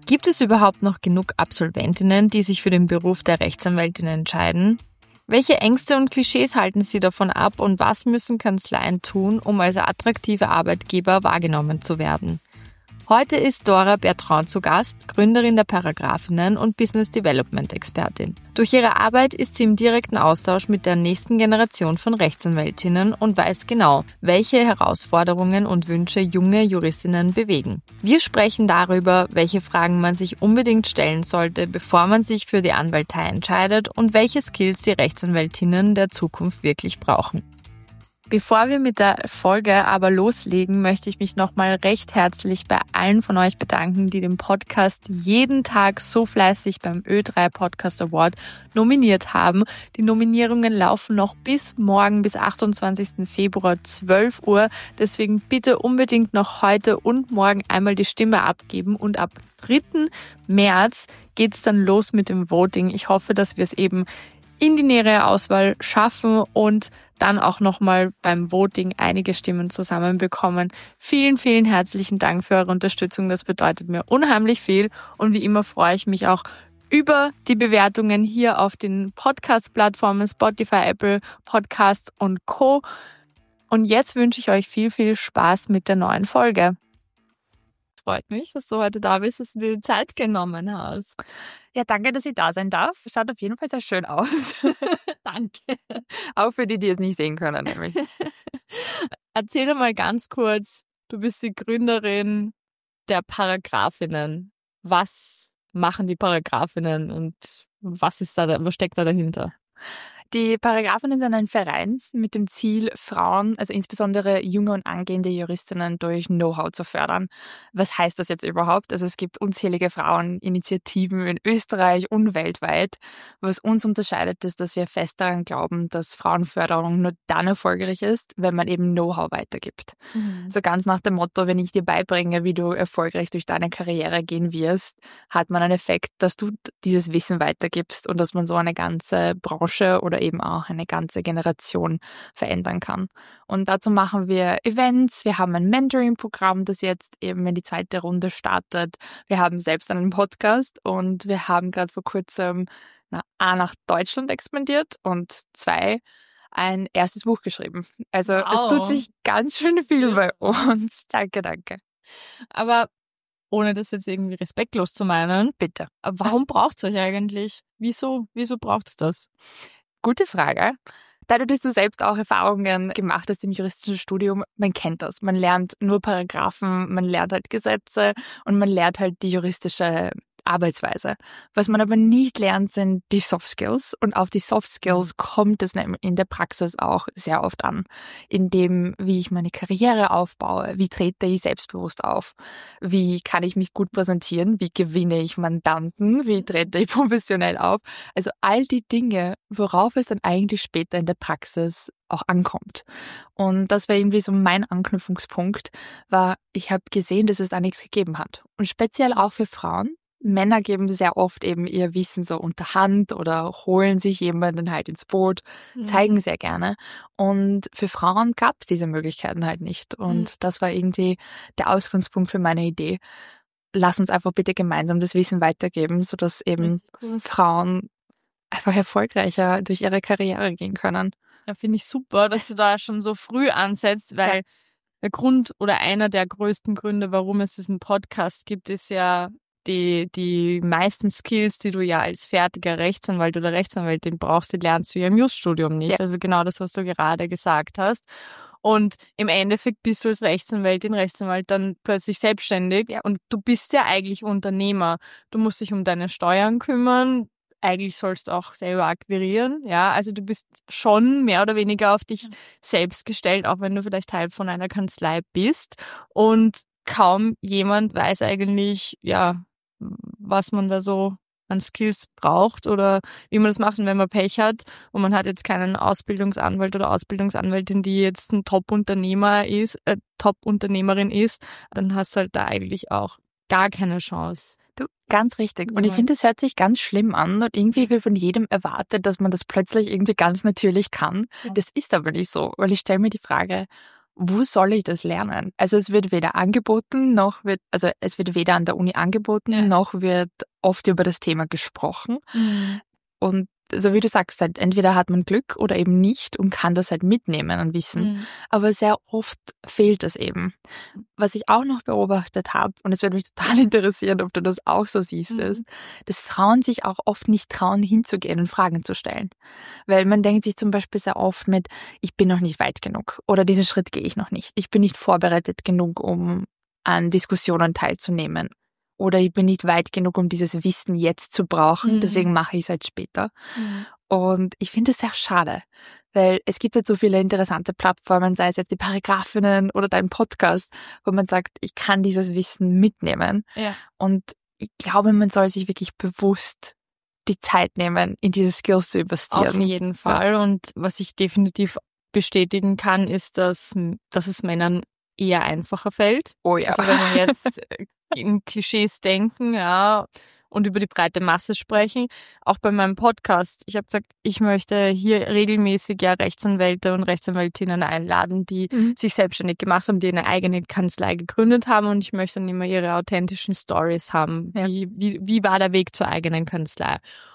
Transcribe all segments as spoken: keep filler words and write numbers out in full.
Gibt es überhaupt noch genug Absolventinnen, die sich für den Beruf der Rechtsanwältin entscheiden? Welche Ängste und Klischees halten sie davon ab und was müssen Kanzleien tun, um als attraktive Arbeitgeber wahrgenommen zu werden? Heute ist Dora Bertrand zu Gast, Gründerin der Paragraphinnen und Business Development Expertin. Durch ihre Arbeit ist sie im direkten Austausch mit der nächsten Generation von Rechtsanwältinnen und weiß genau, welche Herausforderungen und Wünsche junge Juristinnen bewegen. Wir sprechen darüber, welche Fragen man sich unbedingt stellen sollte, bevor man sich für die Anwaltei entscheidet und welche Skills die Rechtsanwältinnen der Zukunft wirklich brauchen. Bevor wir mit der Folge aber loslegen, möchte ich mich nochmal recht herzlich bei allen von euch bedanken, die den Podcast jeden Tag so fleißig beim Ö drei Podcast Award nominiert haben. Die Nominierungen laufen noch bis morgen, bis achtundzwanzigsten Februar, zwölf Uhr. Deswegen bitte unbedingt noch heute und morgen einmal die Stimme abgeben. Und ab dritten März geht's dann los mit dem Voting. Ich hoffe, dass wir es eben in die nähere Auswahl schaffen und dann auch nochmal beim Voting einige Stimmen zusammenbekommen. Vielen, vielen herzlichen Dank für eure Unterstützung. Das bedeutet mir unheimlich viel. Und wie immer freue ich mich auch über die Bewertungen hier auf den Podcast-Plattformen Spotify, Apple Podcasts und Co. Und jetzt wünsche ich euch viel, viel Spaß mit der neuen Folge. Freut mich, dass du heute da bist, dass du dir die Zeit genommen hast. Ja, danke, dass ich da sein darf. Schaut auf jeden Fall sehr schön aus. Danke. Auch für die, die es nicht sehen können, nämlich. Erzähl doch mal ganz kurz, du bist die Gründerin der Paragraphinnen. Was machen die Paragraphinnen und was ist da, was steckt da dahinter? Die Paragraphinnen sind ein Verein mit dem Ziel, Frauen, also insbesondere junge und angehende Juristinnen, durch Know-how zu fördern. Was heißt das jetzt überhaupt? Also es gibt unzählige Fraueninitiativen in Österreich und weltweit. Was uns unterscheidet, ist, dass wir fest daran glauben, dass Frauenförderung nur dann erfolgreich ist, wenn man eben Know-how weitergibt. Mhm. So ganz nach dem Motto, wenn ich dir beibringe, wie du erfolgreich durch deine Karriere gehen wirst, hat man einen Effekt, dass du dieses Wissen weitergibst und dass man so eine ganze Branche oder eben auch eine ganze Generation verändern kann. Und dazu machen wir Events, wir haben ein Mentoring-Programm, das jetzt eben in die zweite Runde startet. Wir haben selbst einen Podcast und wir haben gerade vor kurzem na, A nach Deutschland expandiert und zwei ein erstes Buch geschrieben. Also wow. Es tut sich ganz schön viel bei uns. Danke, danke. Aber ohne das jetzt irgendwie respektlos zu meinen, bitte. Warum braucht es euch eigentlich? Wieso, wieso braucht es das? Gute Frage. Dadurch, dass du selbst auch Erfahrungen gemacht hast im juristischen Studium, man kennt das. Man lernt nur Paragraphen, man lernt halt Gesetze und man lernt halt die juristische Arbeitsweise. Was man aber nicht lernt, sind die Soft Skills. Und auf die Soft Skills kommt es in der Praxis auch sehr oft an. In dem, wie ich meine Karriere aufbaue, wie trete ich selbstbewusst auf, wie kann ich mich gut präsentieren, wie gewinne ich Mandanten, wie trete ich professionell auf. Also all die Dinge, worauf es dann eigentlich später in der Praxis auch ankommt. Und das war irgendwie so mein Anknüpfungspunkt, war, ich habe gesehen, dass es da nichts gegeben hat. Und speziell auch für Frauen. Männer geben sehr oft eben ihr Wissen so unter Hand oder holen sich jemanden halt ins Boot, mhm. zeigen sehr gerne. Und für Frauen gab es diese Möglichkeiten halt nicht. Und mhm. das war irgendwie der Ausgangspunkt für meine Idee. Lass uns einfach bitte gemeinsam das Wissen weitergeben, sodass eben cool. Frauen einfach erfolgreicher durch ihre Karriere gehen können. Ja, finde ich super, dass du da schon so früh ansetzt, weil ja. der Grund oder einer der größten Gründe, warum es diesen Podcast gibt, ist ja Die, die meisten Skills, die du ja als fertiger Rechtsanwalt oder Rechtsanwältin brauchst, die lernst du ja im Jus-Studium nicht. Ja. Also genau das, was du gerade gesagt hast. Und im Endeffekt bist du als Rechtsanwältin, Rechtsanwalt dann plötzlich selbstständig. Ja. Und du bist ja eigentlich Unternehmer. Du musst dich um deine Steuern kümmern. Eigentlich sollst du auch selber akquirieren. Ja, also du bist schon mehr oder weniger auf dich selbst gestellt, auch wenn du vielleicht Teil von einer Kanzlei bist. Und kaum jemand weiß eigentlich, ja, was man da so an Skills braucht oder wie man das macht. Und wenn man Pech hat und man hat jetzt keinen Ausbildungsanwalt oder Ausbildungsanwältin, die jetzt ein Top-Unternehmer ist, äh, Top-Unternehmerin ist, dann hast du halt da eigentlich auch gar keine Chance. Du, ganz richtig. Und ich finde, das hört sich ganz schlimm an und irgendwie wird von jedem erwartet, dass man das plötzlich irgendwie ganz natürlich kann. Ja. Das ist aber nicht so, weil ich stelle mir die Frage, wo soll ich das lernen? Also es wird weder angeboten, noch wird, also es wird weder an der Uni angeboten, ja. noch wird oft über das Thema gesprochen. Mhm. Und so wie du sagst, halt, entweder hat man Glück oder eben nicht und kann das halt mitnehmen an Wissen. Mhm. Aber sehr oft fehlt das eben. Was ich auch noch beobachtet habe, und es würde mich total interessieren, ob du das auch so siehst, mhm. ist, dass Frauen sich auch oft nicht trauen, hinzugehen und Fragen zu stellen. Weil man denkt sich zum Beispiel sehr oft mit, ich bin noch nicht weit genug oder diesen Schritt gehe ich noch nicht. Ich bin nicht vorbereitet genug, um an Diskussionen teilzunehmen. Oder ich bin nicht weit genug, um dieses Wissen jetzt zu brauchen, mhm. deswegen mache ich es halt später. Mhm. Und ich finde es sehr schade, weil es gibt halt so viele interessante Plattformen, sei es jetzt die Paragraphinnen oder dein Podcast, wo man sagt, ich kann dieses Wissen mitnehmen. Ja. Und ich glaube, man soll sich wirklich bewusst die Zeit nehmen, in diese Skills zu investieren. Auf jeden Fall. Ja. Und was ich definitiv bestätigen kann, ist, dass, dass es Männern eher einfacher fällt. Oh ja. Also wenn wir jetzt in Klischees denken, ja, und über die breite Masse sprechen, auch bei meinem Podcast. Ich habe gesagt, ich möchte hier regelmäßig ja Rechtsanwälte und Rechtsanwältinnen einladen, die mhm. sich selbstständig gemacht haben, die eine eigene Kanzlei gegründet haben, und ich möchte dann immer ihre authentischen Stories haben. Ja. Wie, wie, wie war der Weg zur eigenen Kanzlei?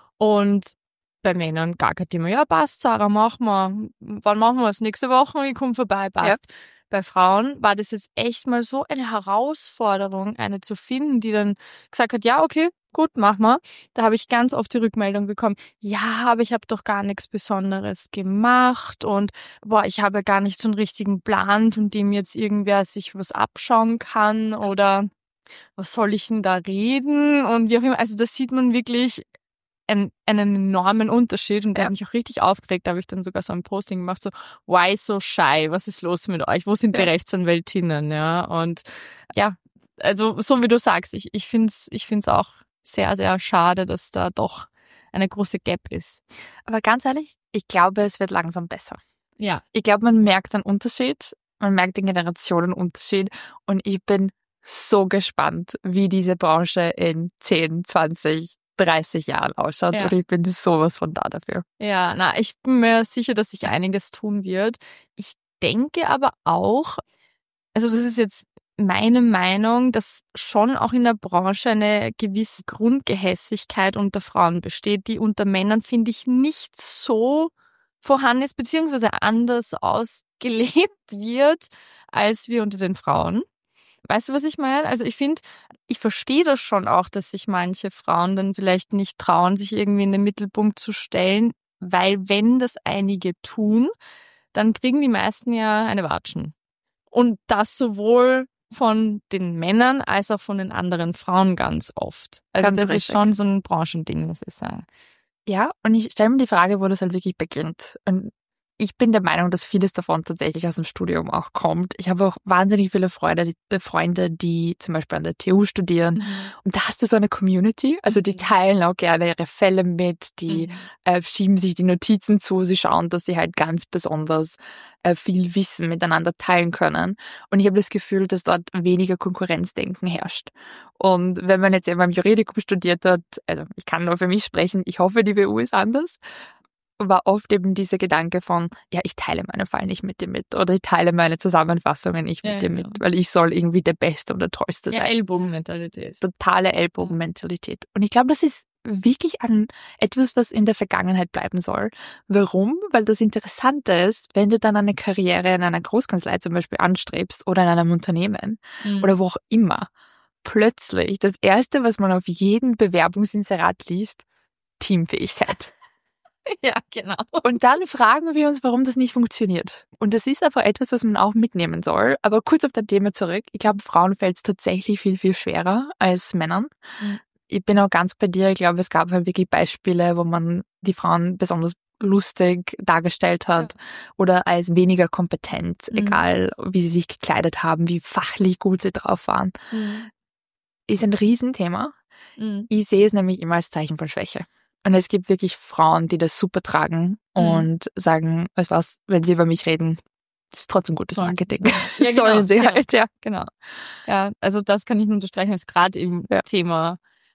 Und bei Männern gar kein Thema. Ja, passt, Sarah, machen wir. Wann machen wir es? Nächste Woche? Ich komme vorbei, passt. Ja. Bei Frauen war das jetzt echt mal so eine Herausforderung, eine zu finden, die dann gesagt hat, ja, okay, gut, mach mal. Da habe ich ganz oft die Rückmeldung bekommen, ja, aber ich habe doch gar nichts Besonderes gemacht und boah, ich habe gar nicht so einen richtigen Plan, von dem jetzt irgendwer sich was abschauen kann oder was soll ich denn da reden und wie auch immer. Also das sieht man wirklich einen, einen enormen Unterschied, und der ja. hat mich auch richtig aufgeregt. Da habe ich dann sogar so ein Posting gemacht, so, why so shy? Was ist los mit euch? Wo sind die ja. Rechtsanwältinnen? Ja, und ja, also so wie du sagst, ich, ich finde es ich find's auch sehr, sehr schade, dass da doch eine große Gap ist. Aber ganz ehrlich, ich glaube, es wird langsam besser. Ja. Ich glaube, man merkt einen Unterschied, man merkt den Generationenunterschied, und ich bin so gespannt, wie diese Branche in zehn, zwanzig, dreißig Jahren ausschaut, ja. und ich bin sowas von da dafür. Ja, na, ich bin mir sicher, dass sich einiges tun wird. Ich denke aber auch, also das ist jetzt meine Meinung, dass schon auch in der Branche eine gewisse Grundgehässigkeit unter Frauen besteht, die unter Männern, finde ich, nicht so vorhanden ist, beziehungsweise anders ausgelebt wird, als wir unter den Frauen. Weißt du, was ich meine? Also ich finde, ich verstehe das schon auch, dass sich manche Frauen dann vielleicht nicht trauen, sich irgendwie in den Mittelpunkt zu stellen, weil wenn das einige tun, dann kriegen die meisten ja eine Watschen. Und das sowohl von den Männern als auch von den anderen Frauen ganz oft. Also ganz das richtig. Ist schon so ein Branchending, muss ich sagen. Ja, und ich stelle mir die Frage, wo das halt wirklich beginnt. Und ich bin der Meinung, dass vieles davon tatsächlich aus dem Studium auch kommt. Ich habe auch wahnsinnig viele Freunde, die, Freunde, die zum Beispiel an der T U studieren. Mhm. Und da hast du so eine Community. Also die teilen auch gerne ihre Fälle mit, die mhm. äh, schieben sich die Notizen zu, sie schauen, dass sie halt ganz besonders äh, viel Wissen miteinander teilen können. Und ich habe das Gefühl, dass dort weniger Konkurrenzdenken herrscht. Und wenn man jetzt eben beim Juridikum studiert hat, also ich kann nur für mich sprechen, ich hoffe, die W U ist anders, war oft eben dieser Gedanke von, ja, ich teile meine Fall nicht mit dir mit oder ich teile meine Zusammenfassungen nicht mit ja, dir genau. mit, weil ich soll irgendwie der Beste und der Tollste sein. Ja, Ellbogenmentalität. Totale Ellbogenmentalität. Und ich glaube, das ist wirklich an etwas, was in der Vergangenheit bleiben soll. Warum? Weil das Interessante ist, wenn du dann eine Karriere in einer Großkanzlei zum Beispiel anstrebst oder in einem Unternehmen mhm. oder wo auch immer, plötzlich das Erste, was man auf jedem Bewerbungsinserat liest, Teamfähigkeit. Ja, genau. Und dann fragen wir uns, warum das nicht funktioniert. Und das ist aber etwas, was man auch mitnehmen soll. Aber kurz auf das Thema zurück. Ich glaube, Frauen fällt es tatsächlich viel, viel schwerer als Männern. Mhm. Ich bin auch ganz bei dir. Ich glaube, es gab halt wirklich Beispiele, wo man die Frauen besonders lustig dargestellt hat ja. oder als weniger kompetent, mhm. egal wie sie sich gekleidet haben, wie fachlich gut sie drauf waren. Mhm. Ist ein Riesenthema. Mhm. Ich sehe es nämlich immer als Zeichen von Schwäche. Und es gibt wirklich Frauen, die das super tragen und mhm. sagen, weißt du was, wenn sie über mich reden, ist trotzdem gutes Marketing. Ja, genau, sollen sie genau, halt, ja. Genau. Ja, also das kann ich nur unterstreichen, ist gerade im ja. Thema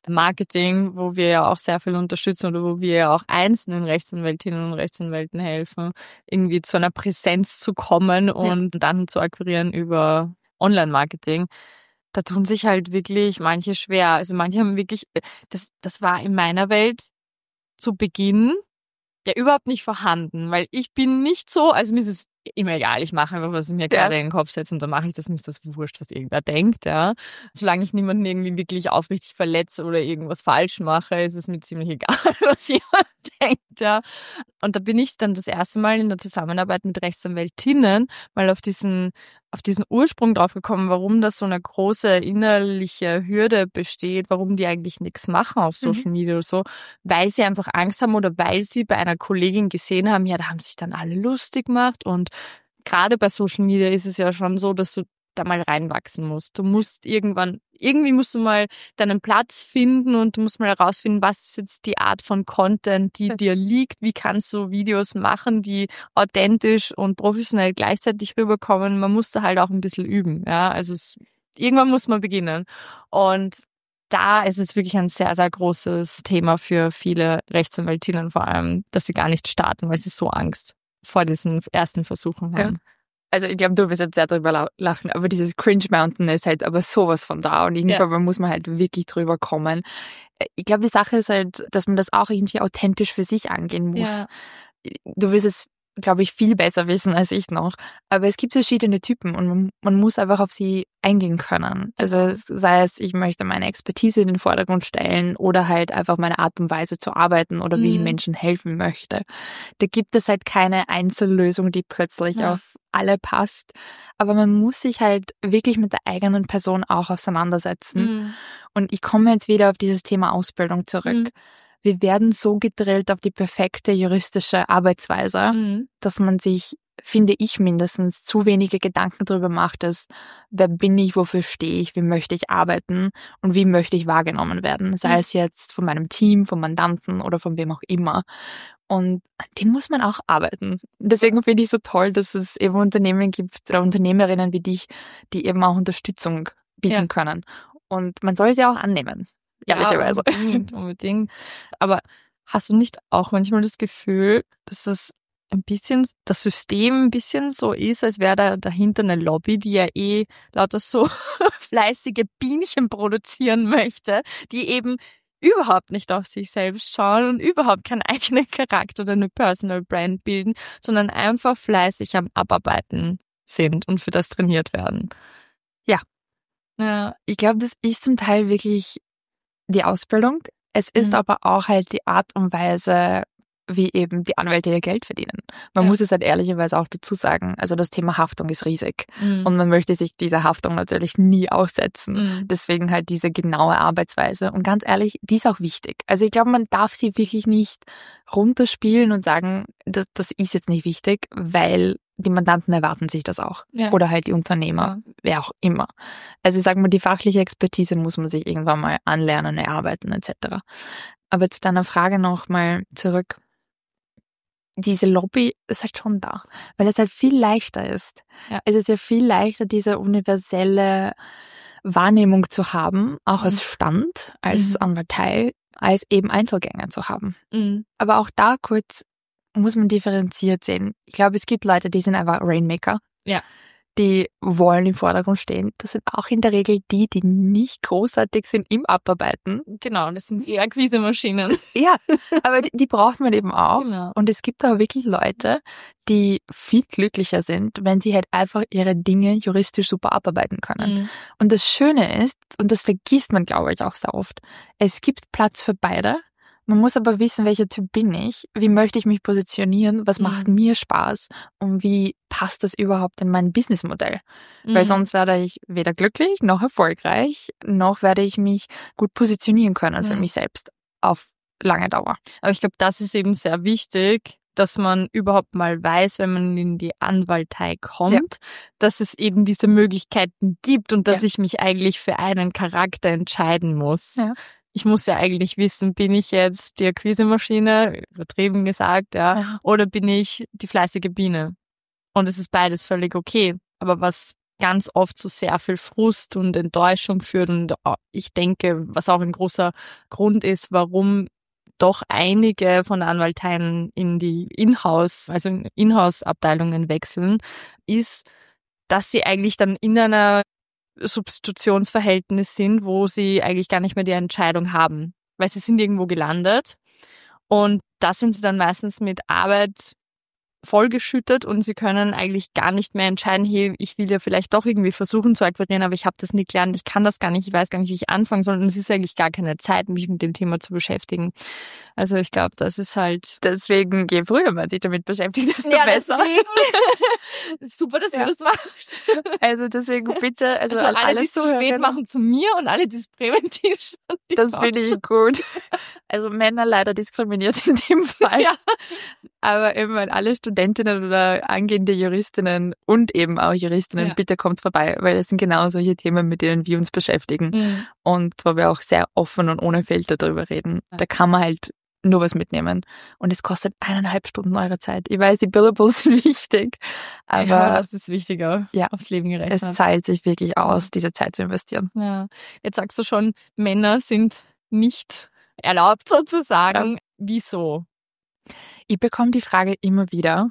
Marketing, wo wir ja auch sehr viel unterstützen oder wo wir ja auch einzelnen Rechtsanwältinnen und Rechtsanwälten helfen, irgendwie zu einer Präsenz zu kommen und ja. dann zu akquirieren über Online-Marketing. Da tun sich halt wirklich manche schwer. Also manche haben wirklich, das, das war in meiner Welt zu Beginn ja überhaupt nicht vorhanden, weil ich bin nicht so, also mir ist es immer egal, ich mache einfach, was ich mir ja. gerade in den Kopf setze und dann mache ich das, mir ist das wurscht, was irgendwer denkt, ja. Solange ich niemanden irgendwie wirklich aufrichtig verletze oder irgendwas falsch mache, ist es mir ziemlich egal, was jemand denkt, ja. Und da bin ich dann das erste Mal in der Zusammenarbeit mit Rechtsanwältinnen mal auf diesen auf diesen Ursprung drauf gekommen, warum da so eine große innerliche Hürde besteht, warum die eigentlich nichts machen auf Social Media mhm. oder so, weil sie einfach Angst haben oder weil sie bei einer Kollegin gesehen haben, ja, da haben sich dann alle lustig gemacht und gerade bei Social Media ist es ja schon so, dass du da mal reinwachsen musst. Du musst irgendwann, irgendwie musst du mal deinen Platz finden und du musst mal herausfinden, was ist jetzt die Art von Content, die dir liegt. Wie kannst du Videos machen, die authentisch und professionell gleichzeitig rüberkommen? Man muss da halt auch ein bisschen üben. Ja, also es, irgendwann muss man beginnen. Und da ist es wirklich ein sehr, sehr großes Thema für viele Rechtsanwältinnen vor allem, dass sie gar nicht starten, weil sie so Angst vor diesen ersten Versuchen haben. Ja. Also ich glaube, du wirst jetzt sehr drüber lachen, aber dieses Cringe Mountain ist halt aber sowas von da und irgendwann ja. muss man halt wirklich drüber kommen. Ich glaube, die Sache ist halt, dass man das auch irgendwie authentisch für sich angehen muss. Ja. Du wirst es, glaube ich, viel besser wissen als ich noch, aber es gibt verschiedene Typen und man, man muss einfach auf sie eingehen können. Also sei es, ich möchte meine Expertise in den Vordergrund stellen oder halt einfach meine Art und Weise zu arbeiten oder wie mhm. ich Menschen helfen möchte. Da gibt es halt keine Einzellösung, die plötzlich ja. auf alle passt. Aber man muss sich halt wirklich mit der eigenen Person auch auseinandersetzen. Mhm. Und ich komme jetzt wieder auf dieses Thema Ausbildung zurück. Mhm. Wir werden so gedrillt auf die perfekte juristische Arbeitsweise, mhm. dass man sich, finde ich mindestens, zu wenige Gedanken darüber macht, dass wer bin ich, wofür stehe ich, wie möchte ich arbeiten und wie möchte ich wahrgenommen werden. Sei mhm. es jetzt von meinem Team, vom Mandanten oder von wem auch immer. Und an dem muss man auch arbeiten. Deswegen finde ich so toll, dass es eben Unternehmen gibt oder Unternehmerinnen wie dich, die eben auch Unterstützung bieten ja. können. Und man soll sie auch annehmen. Ehrlicherweise. Ja, unbedingt, unbedingt. Aber hast du nicht auch manchmal das Gefühl, dass das ein bisschen, das System ein bisschen so ist, als wäre da dahinter eine Lobby, die ja eh lauter so fleißige Bienchen produzieren möchte, die eben überhaupt nicht auf sich selbst schauen und überhaupt keinen eigenen Charakter oder eine Personal Brand bilden, sondern einfach fleißig am Abarbeiten sind und für das trainiert werden. Ja. Ja. Ich glaube, das ist zum Teil wirklich die Ausbildung. Es ist mhm. aber auch halt die Art und Weise, wie eben die Anwälte ihr Geld verdienen. Man ja. muss es halt ehrlicherweise auch dazu sagen. Also das Thema Haftung ist riesig. Mhm. Und man möchte sich dieser Haftung natürlich nie aussetzen. Mhm. Deswegen halt diese genaue Arbeitsweise. Und ganz ehrlich, die ist auch wichtig. Also ich glaube, man darf sie wirklich nicht runterspielen und sagen, das, das ist jetzt nicht wichtig, weil die Mandanten erwarten sich das auch. Ja. Oder halt die Unternehmer, ja. wer auch immer. Also ich sage mal, die fachliche Expertise muss man sich irgendwann mal anlernen, erarbeiten et cetera. Aber zu deiner Frage nochmal zurück. Diese Lobby ist halt schon da, weil es halt viel leichter ist. Ja. Es ist ja viel leichter, diese universelle Wahrnehmung zu haben, auch mhm. als Stand, als mhm. Anwaltei, als eben Einzelgänger zu haben. Mhm. Aber auch da kurz muss man differenziert sehen. Ich glaube, es gibt Leute, die sind einfach Rainmaker. Ja. Die wollen im Vordergrund stehen. Das sind auch in der Regel die, die nicht großartig sind im Abarbeiten. Genau, das sind eher Akquise-Maschinen. Ja, aber die, die braucht man eben auch. Genau. Und es gibt auch wirklich Leute, die viel glücklicher sind, wenn sie halt einfach ihre Dinge juristisch super abarbeiten können. Mhm. Und das Schöne ist, und das vergisst man, glaube ich, auch sehr oft, es gibt Platz für beide. Man muss aber wissen, welcher Typ bin ich, wie möchte ich mich positionieren, was mhm. macht mir Spaß und wie passt das überhaupt in mein Businessmodell. Mhm. Weil sonst werde ich weder glücklich noch erfolgreich, noch werde ich mich gut positionieren können mhm. für mich selbst auf lange Dauer. Aber ich glaube, das ist eben sehr wichtig, dass man überhaupt mal weiß, wenn man in die Anwaltei kommt, ja. dass es eben diese Möglichkeiten gibt und dass ja. ich mich eigentlich für einen Charakter entscheiden muss. Ja. Ich muss ja eigentlich wissen, bin ich jetzt die Akquise-Maschine, übertrieben gesagt, ja, ja, oder bin ich die fleißige Biene? Und es ist beides völlig okay. Aber was ganz oft zu sehr viel Frust und Enttäuschung führt. Und ich denke, was auch ein großer Grund ist, warum doch einige von der Anwalteien in die Inhouse, also in Inhouse-Abteilungen wechseln, ist, dass sie eigentlich dann in einer Substitutionsverhältnis sind, wo sie eigentlich gar nicht mehr die Entscheidung haben, weil sie sind irgendwo gelandet und da sind sie dann meistens mit Arbeit vollgeschüttet und sie können eigentlich gar nicht mehr entscheiden, hey, ich will ja vielleicht doch irgendwie versuchen zu akquirieren, aber ich habe das nicht gelernt, ich kann das gar nicht, ich weiß gar nicht, wie ich anfangen soll und es ist eigentlich gar keine Zeit, mich mit dem Thema zu beschäftigen. Also ich glaube, das ist halt... Deswegen, je früher man sich damit beschäftigt, desto ja, besser. Super, dass ja. du das machst. Also deswegen bitte, also, also alle, alle die es zu spät machen, zu mir und alle, die es präventiv schon. Das finde ich gut. Also Männer leider diskriminiert in dem Fall. Ja. Aber eben alle Studentinnen oder angehende Juristinnen und eben auch Juristinnen, ja. bitte kommt vorbei, weil das sind genau solche Themen, mit denen wir uns beschäftigen mhm. und wo wir auch sehr offen und ohne Filter drüber reden. Ja. Da kann man halt nur was mitnehmen und es kostet eineinhalb Stunden eurer Zeit. Ich weiß, die Billables sind wichtig, aber ja, das ist wichtiger, ja, aufs Leben gerechnet. Es zahlt sich wirklich aus, diese Zeit zu investieren. Ja, jetzt sagst du schon, Männer sind nicht erlaubt sozusagen. Ja. Wieso? Ich bekomme die Frage immer wieder.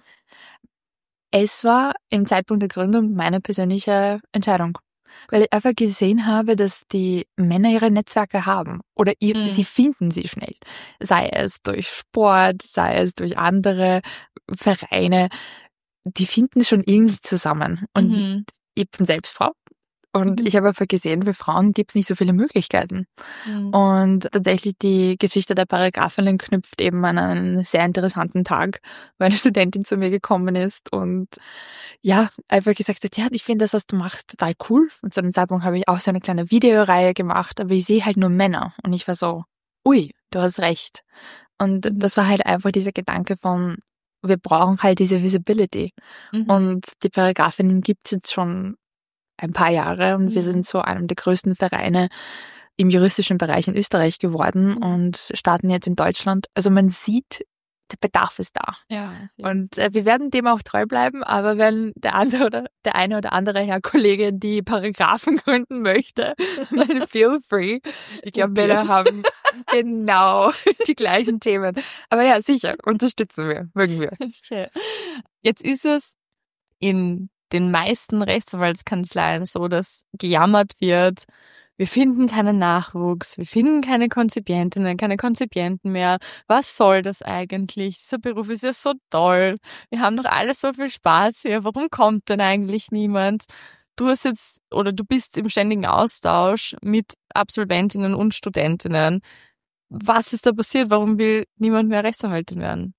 Es war im Zeitpunkt der Gründung meine persönliche Entscheidung, weil ich einfach gesehen habe, dass die Männer ihre Netzwerke haben oder ihr, mhm. sie finden sie schnell. Sei es durch Sport, sei es durch andere Vereine. Die finden schon irgendwie zusammen. Und mhm. ich bin selbst Frau. Und mhm. ich habe einfach gesehen, für Frauen gibt es nicht so viele Möglichkeiten. Mhm. Und tatsächlich die Geschichte der Paragraphinnen knüpft eben an einen sehr interessanten Tag, wo eine Studentin zu mir gekommen ist und ja, einfach gesagt hat, ja, ich finde das, was du machst, total cool. Und zu dem Zeitpunkt habe ich auch so eine kleine Videoreihe gemacht, aber ich sehe halt nur Männer. Und ich war so, ui, du hast recht. Und mhm. das war halt einfach dieser Gedanke von, wir brauchen halt diese Visibility. Mhm. Und die Paragraphinnen gibt es jetzt schon ein paar Jahre und mhm. wir sind so einem der größten Vereine im juristischen Bereich in Österreich geworden mhm. und starten jetzt in Deutschland. Also man sieht, der Bedarf ist da. Ja, ja. Und äh, wir werden dem auch treu bleiben, aber wenn der andere oder der eine oder andere Herr Kollege die Paragraphen gründen möchte, dann feel free. Ich glaube, wir haben genau die gleichen Themen. Aber ja, sicher, unterstützen wir, mögen wir. Okay. Jetzt ist es in den meisten Rechtsanwaltskanzleien so, dass gejammert wird, wir finden keinen Nachwuchs, wir finden keine Konzipientinnen, keine Konzipienten mehr. Was soll das eigentlich? Dieser Beruf ist ja so toll. Wir haben doch alle so viel Spaß hier. Warum kommt denn eigentlich niemand? Du hast jetzt, oder du bist im ständigen Austausch mit Absolventinnen und Studentinnen. Was ist da passiert? Warum will niemand mehr Rechtsanwältin werden?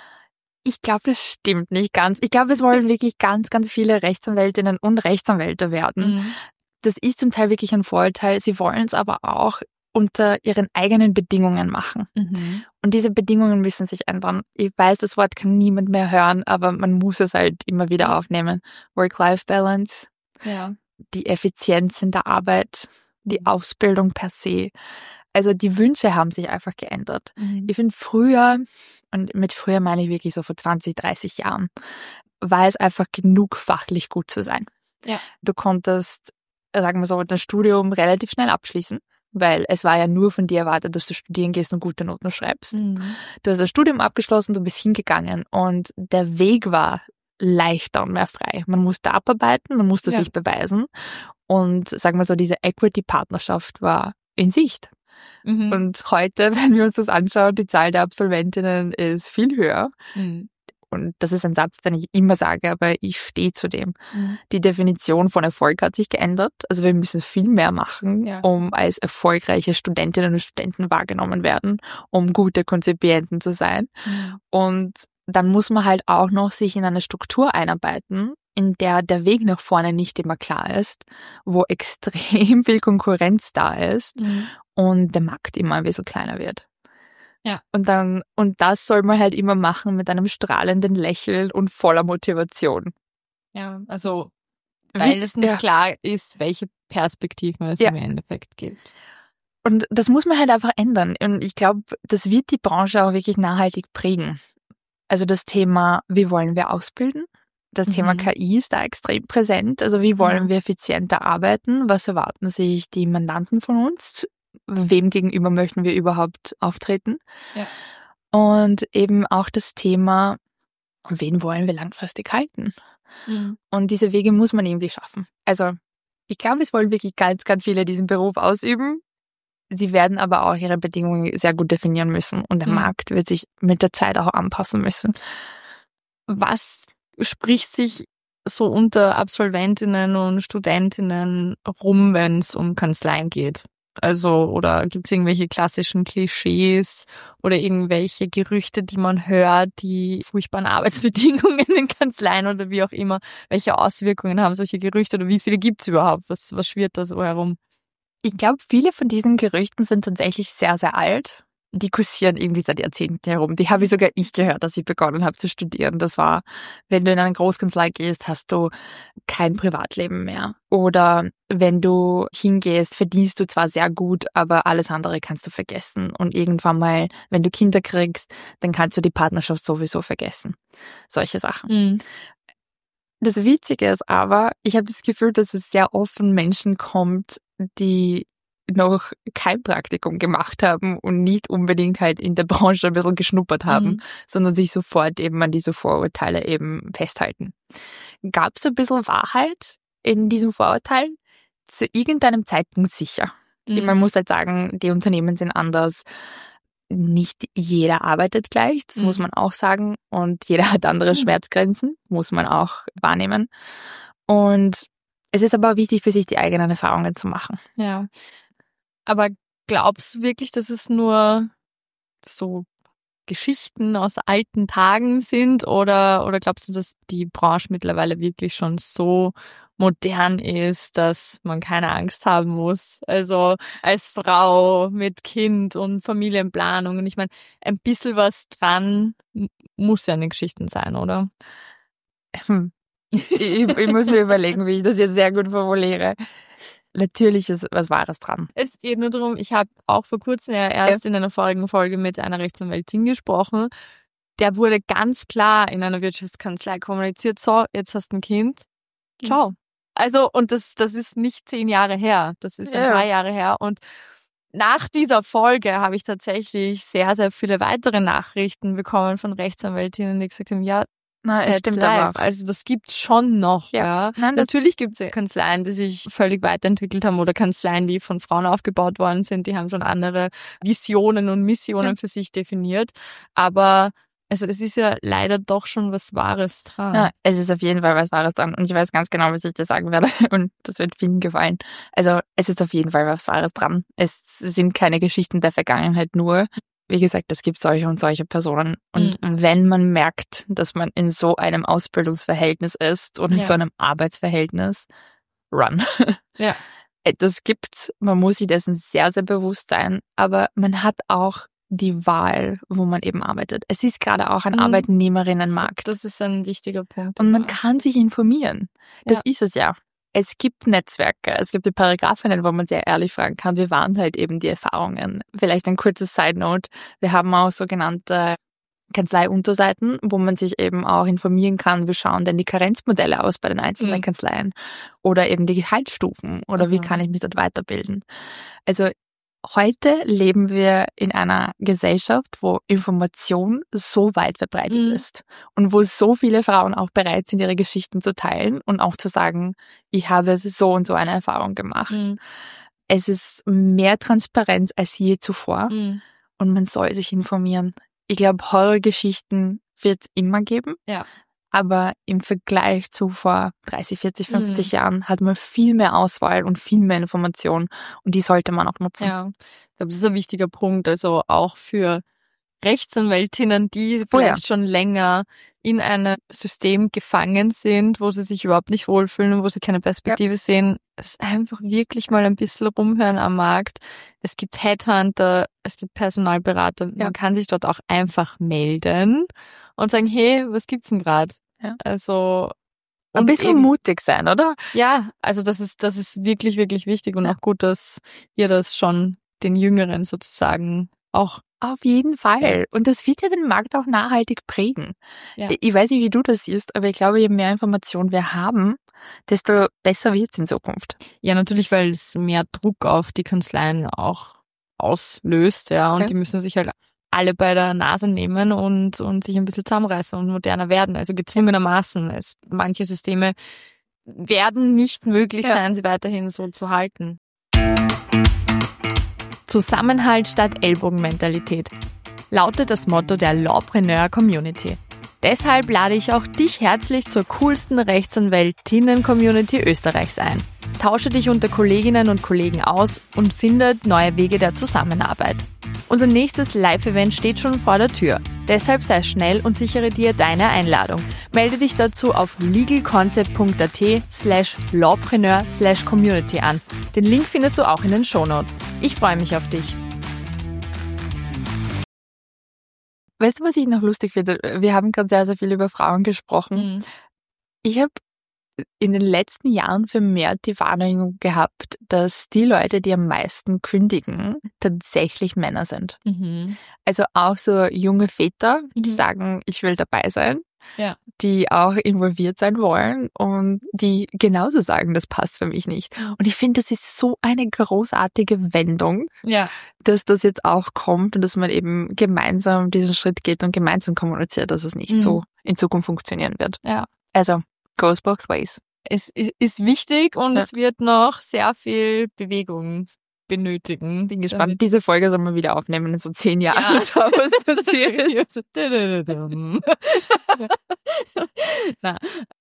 Ich glaube, es stimmt nicht ganz. Ich glaube, es wollen wirklich ganz, ganz viele Rechtsanwältinnen und Rechtsanwälte werden. Mhm. Das ist zum Teil wirklich ein Vorurteil. Sie wollen es aber auch unter ihren eigenen Bedingungen machen. Mhm. Und diese Bedingungen müssen sich ändern. Ich weiß, das Wort kann niemand mehr hören, aber man muss es halt immer wieder aufnehmen. Work-Life-Balance, ja. die Effizienz in der Arbeit, die Ausbildung per se. Also die Wünsche haben sich einfach geändert. Mhm. Ich finde früher, und mit früher meine ich wirklich so vor zwanzig, dreißig Jahren, war es einfach genug, fachlich gut zu sein. Ja. Du konntest, sagen wir so, das Studium relativ schnell abschließen, weil es war ja nur von dir erwartet, dass du studieren gehst und gute Noten schreibst. Mhm. Du hast das Studium abgeschlossen, du bist hingegangen und der Weg war leichter und mehr frei. Man musste abarbeiten, man musste ja. sich beweisen und, sagen wir so, diese Equity-Partnerschaft war in Sicht. Mhm. Und heute, wenn wir uns das anschauen, die Zahl der Absolventinnen ist viel höher. Mhm. Und das ist ein Satz, den ich immer sage, aber ich stehe zu dem. Mhm. Die Definition von Erfolg hat sich geändert. Also wir müssen viel mehr machen, ja. um als erfolgreiche Studentinnen und Studenten wahrgenommen werden, um gute Konzipienten zu sein. Mhm. Und dann muss man halt auch noch sich in eine Struktur einarbeiten, in der der Weg nach vorne nicht immer klar ist, wo extrem viel Konkurrenz da ist mhm. und der Markt immer ein bisschen kleiner wird. Ja. Und dann, und das soll man halt immer machen mit einem strahlenden Lächeln und voller Motivation. Ja, also, weil Wie, es nicht ja. klar ist, welche Perspektiven es ja. im Endeffekt gibt. Und das muss man halt einfach ändern. Und ich glaube, das wird die Branche auch wirklich nachhaltig prägen. Also das Thema, wie wollen wir ausbilden? Das mhm. Thema K I ist da extrem präsent. Also wie wollen ja. wir effizienter arbeiten? Was erwarten sich die Mandanten von uns? Wem gegenüber möchten wir überhaupt auftreten? Ja. Und eben auch das Thema, wen wollen wir langfristig halten? Mhm. Und diese Wege muss man irgendwie schaffen. Also ich glaube, es wollen wirklich ganz, ganz viele diesen Beruf ausüben. Sie werden aber auch ihre Bedingungen sehr gut definieren müssen. Und der mhm. Markt wird sich mit der Zeit auch anpassen müssen. Was spricht sich so unter Absolventinnen und Studentinnen rum, wenn es um Kanzleien geht? Also, oder gibt es irgendwelche klassischen Klischees oder irgendwelche Gerüchte, die man hört, die furchtbaren Arbeitsbedingungen in Kanzleien oder wie auch immer? Welche Auswirkungen haben solche Gerüchte oder wie viele gibt es überhaupt? Was, was schwirrt da so herum? Ich glaube, viele von diesen Gerüchten sind tatsächlich sehr, sehr alt. Die kursieren irgendwie seit Jahrzehnten herum. Die habe ich sogar ich gehört, als ich begonnen habe zu studieren. Das war, wenn du in eine Großkanzlei gehst, hast du kein Privatleben mehr. Oder wenn du hingehst, verdienst du zwar sehr gut, aber alles andere kannst du vergessen. Und irgendwann mal, wenn du Kinder kriegst, dann kannst du die Partnerschaft sowieso vergessen. Solche Sachen. Mhm. Das Witzige ist aber, ich habe das Gefühl, dass es sehr oft von Menschen kommt, die noch kein Praktikum gemacht haben und nicht unbedingt halt in der Branche ein bisschen geschnuppert haben, mhm. sondern sich sofort eben an diese Vorurteile eben festhalten. Gab es ein bisschen Wahrheit in diesem Vorurteil? Zu irgendeinem Zeitpunkt sicher. Mhm. Man muss halt sagen, die Unternehmen sind anders. Nicht jeder arbeitet gleich, das mhm. muss man auch sagen. Und jeder hat andere mhm. Schmerzgrenzen, muss man auch wahrnehmen. Und es ist aber wichtig für sich, die eigenen Erfahrungen zu machen. Ja. Aber glaubst du wirklich, dass es nur so Geschichten aus alten Tagen sind oder, oder glaubst du, dass die Branche mittlerweile wirklich schon so modern ist, dass man keine Angst haben muss? Also als Frau mit Kind und Familienplanung und ich meine, ein bisschen was dran muss ja in den Geschichten sein, oder? Hm. ich, ich muss mir überlegen, wie ich das jetzt sehr gut formuliere. Natürlich ist was Wahres dran. Es geht nur darum, ich habe auch vor kurzem ja erst ja. in einer vorigen Folge mit einer Rechtsanwältin gesprochen. Der wurde ganz klar in einer Wirtschaftskanzlei kommuniziert, so, jetzt hast du ein Kind, ciao. Mhm. Also, und das, das ist nicht zehn Jahre her, das ist ja. ein paar Jahre her. Und nach dieser Folge habe ich tatsächlich sehr, sehr viele weitere Nachrichten bekommen von Rechtsanwältinnen, die gesagt haben, ja, Na, es stimmt aber auch. Also das gibt's schon noch, ja. ja. Nein, Natürlich gibt's ja Kanzleien, die sich völlig weiterentwickelt haben oder Kanzleien, die von Frauen aufgebaut worden sind, die haben schon andere Visionen und Missionen ja. für sich definiert. Aber also es ist ja leider doch schon was Wahres dran. Ja, es ist auf jeden Fall was Wahres dran und ich weiß ganz genau, was ich dir sagen werde und das wird vielen gefallen. Also es ist auf jeden Fall was Wahres dran. Es sind keine Geschichten der Vergangenheit nur. Wie gesagt, es gibt solche und solche Personen. Und mhm. wenn man merkt, dass man in so einem Ausbildungsverhältnis ist und in ja. so einem Arbeitsverhältnis, run. Ja. Das gibt's. Man muss sich dessen sehr, sehr bewusst sein. Aber man hat auch die Wahl, wo man eben arbeitet. Es ist gerade auch ein mhm. Arbeitnehmerinnenmarkt. Das ist ein wichtiger Punkt. Und man kann sich informieren. Das ja. ist es ja. Es gibt Netzwerke, es gibt die Paragraphinnen, wo man sehr ehrlich fragen kann, wie waren halt eben die Erfahrungen. Vielleicht ein kurzes Side-Note, wir haben auch sogenannte Kanzlei-Unterseiten, wo man sich eben auch informieren kann, wie schauen denn die Karenzmodelle aus bei den einzelnen mhm. Kanzleien oder eben die Gehaltsstufen oder mhm. wie kann ich mich dort weiterbilden. Also heute leben wir in einer Gesellschaft, wo Information so weit verbreitet mhm. ist und wo so viele Frauen auch bereit sind, ihre Geschichten zu teilen und auch zu sagen, ich habe so und so eine Erfahrung gemacht. Mhm. Es ist mehr Transparenz als je zuvor mhm. und man soll sich informieren. Ich glaube, Horrorgeschichten wird es immer geben. Ja. Aber im Vergleich zu vor dreißig, vierzig, fünfzig mhm. Jahren hat man viel mehr Auswahl und viel mehr Information und die sollte man auch nutzen. Ja, ich glaube, das ist ein wichtiger Punkt, also auch für Rechtsanwältinnen, die vielleicht oh ja. schon länger in einem System gefangen sind, wo sie sich überhaupt nicht wohlfühlen und wo sie keine Perspektive ja. sehen, es einfach wirklich mal ein bisschen rumhören am Markt. Es gibt Headhunter, es gibt Personalberater, ja. man kann sich dort auch einfach melden und sagen, hey, was gibt's denn gerade? Ja. Also ein bisschen eben, mutig sein, oder? Ja, also das ist das ist wirklich, wirklich wichtig und ja. auch gut, dass ihr das schon den Jüngeren sozusagen auch. Auf jeden Fall. Und das wird ja den Markt auch nachhaltig prägen. Ja. Ich weiß nicht, wie du das siehst, aber ich glaube, je mehr Informationen wir haben, desto besser wird es in Zukunft. Ja, natürlich, weil es mehr Druck auf die Kanzleien auch auslöst, ja, und okay. die müssen sich halt alle bei der Nase nehmen und, und sich ein bisschen zusammenreißen und moderner werden, also gezwungenermaßen. Es, manche Systeme werden nicht möglich ja. sein, sie weiterhin so zu halten. Zusammenhalt statt Ellbogenmentalität lautet das Motto der Lawpreneur Community. Deshalb lade ich auch dich herzlich zur coolsten Rechtsanwältinnen-Community Österreichs ein. Tausche dich unter Kolleginnen und Kollegen aus und findet neue Wege der Zusammenarbeit. Unser nächstes Live-Event steht schon vor der Tür. Deshalb sei schnell und sichere dir deine Einladung. Melde dich dazu auf legalconcept.at slash lawpreneur slash community an. Den Link findest du auch in den Shownotes. Ich freue mich auf dich. Weißt du, was ich noch lustig finde? Wir haben gerade sehr, sehr viel über Frauen gesprochen. Mhm. Ich habe in den letzten Jahren vermehrt die Wahrnehmung gehabt, dass die Leute, die am meisten kündigen, tatsächlich Männer sind. Mhm. Also auch so junge Väter, die mhm. sagen, ich will dabei sein, ja. die auch involviert sein wollen und die genauso sagen, das passt für mich nicht. Und ich finde, das ist so eine großartige Wendung, ja. dass das jetzt auch kommt und dass man eben gemeinsam diesen Schritt geht und gemeinsam kommuniziert, dass es nicht mhm. so in Zukunft funktionieren wird. Ja. Also, goes both ways. Es ist, ist wichtig und ja. es wird noch sehr viel Bewegung benötigen. Bin gespannt. Damit. Diese Folge sollen wir wieder aufnehmen in so zehn Jahren. Ja. Schauen, was passiert. Na,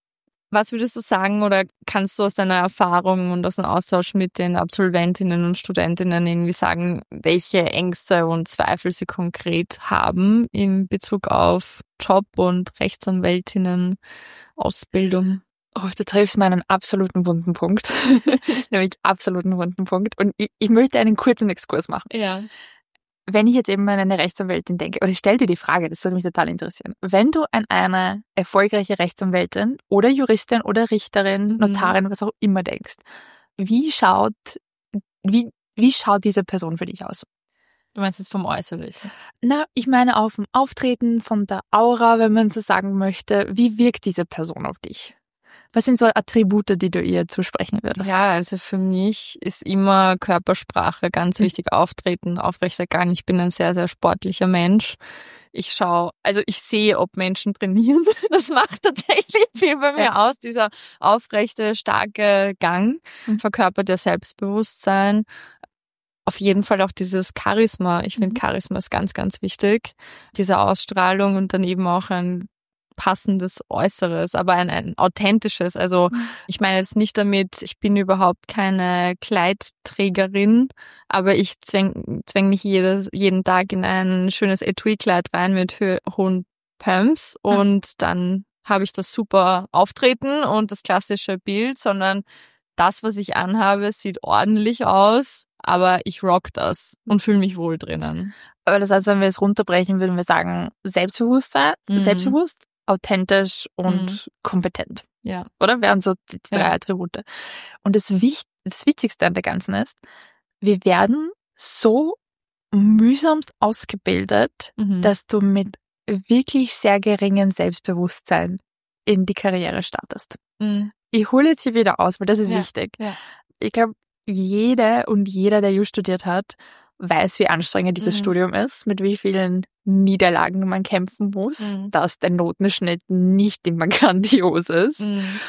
was würdest du sagen oder kannst du aus deiner Erfahrung und aus dem Austausch mit den Absolventinnen und Studentinnen irgendwie sagen, welche Ängste und Zweifel sie konkret haben in Bezug auf Job und Rechtsanwältinnen Ausbildung? Oh, du triffst meinen absoluten wunden Punkt. Nämlich absoluten wunden Punkt. Und ich, ich möchte einen kurzen Exkurs machen. Ja. Wenn ich jetzt eben an eine Rechtsanwältin denke, oder ich stelle dir die Frage, das würde mich total interessieren. Wenn du an eine erfolgreiche Rechtsanwältin oder Juristin oder Richterin, Notarin, mhm. was auch immer denkst, wie schaut, wie, wie schaut diese Person für dich aus? Du meinst jetzt vom Äußerlichen? Na, ich meine auf dem Auftreten, von der Aura, wenn man so sagen möchte. Wie wirkt diese Person auf dich? Was sind so Attribute, die du ihr zusprechen würdest? Ja, also für mich ist immer Körpersprache ganz mhm. wichtig. Auftreten, aufrecht sagen. Ich bin ein sehr, sehr sportlicher Mensch. Ich schaue, also ich sehe, ob Menschen trainieren. Das macht tatsächlich viel bei mir ja. aus. Dieser aufrechte, starke Gang mhm. verkörpert ja Selbstbewusstsein. Auf jeden Fall auch dieses Charisma. Ich finde, mhm. Charisma ist ganz, ganz wichtig. Diese Ausstrahlung und dann eben auch ein passendes Äußeres, aber ein, ein authentisches. Also ich meine jetzt nicht damit, ich bin überhaupt keine Kleidträgerin, aber ich zwäng, zwäng mich jedes, jeden Tag in ein schönes Etui-Kleid rein mit hö- hohen Pumps und mhm. dann habe ich das super Auftreten und das klassische Bild, sondern das, was ich anhabe, sieht ordentlich aus, aber ich rock das und fühle mich wohl drinnen. Aber das heißt, wenn wir es runterbrechen, würden wir sagen, Selbstbewusstsein, mhm. selbstbewusst, authentisch und mhm. kompetent. Ja. Oder? Wären so die drei ja. Attribute. Und das, Wicht- das Witzigste an der Ganzen ist, wir werden so mühsamst ausgebildet, mhm. dass du mit wirklich sehr geringem Selbstbewusstsein in die Karriere startest. Mhm. Ich hole jetzt hier wieder aus, weil das ist ja. wichtig. Ja. Ich glaube, jede und jeder, der Jus studiert hat, weiß, wie anstrengend dieses mhm. Studium ist, mit wie vielen Niederlagen man kämpfen muss, mhm. dass der Notenschnitt nicht immer grandios ist. Mhm.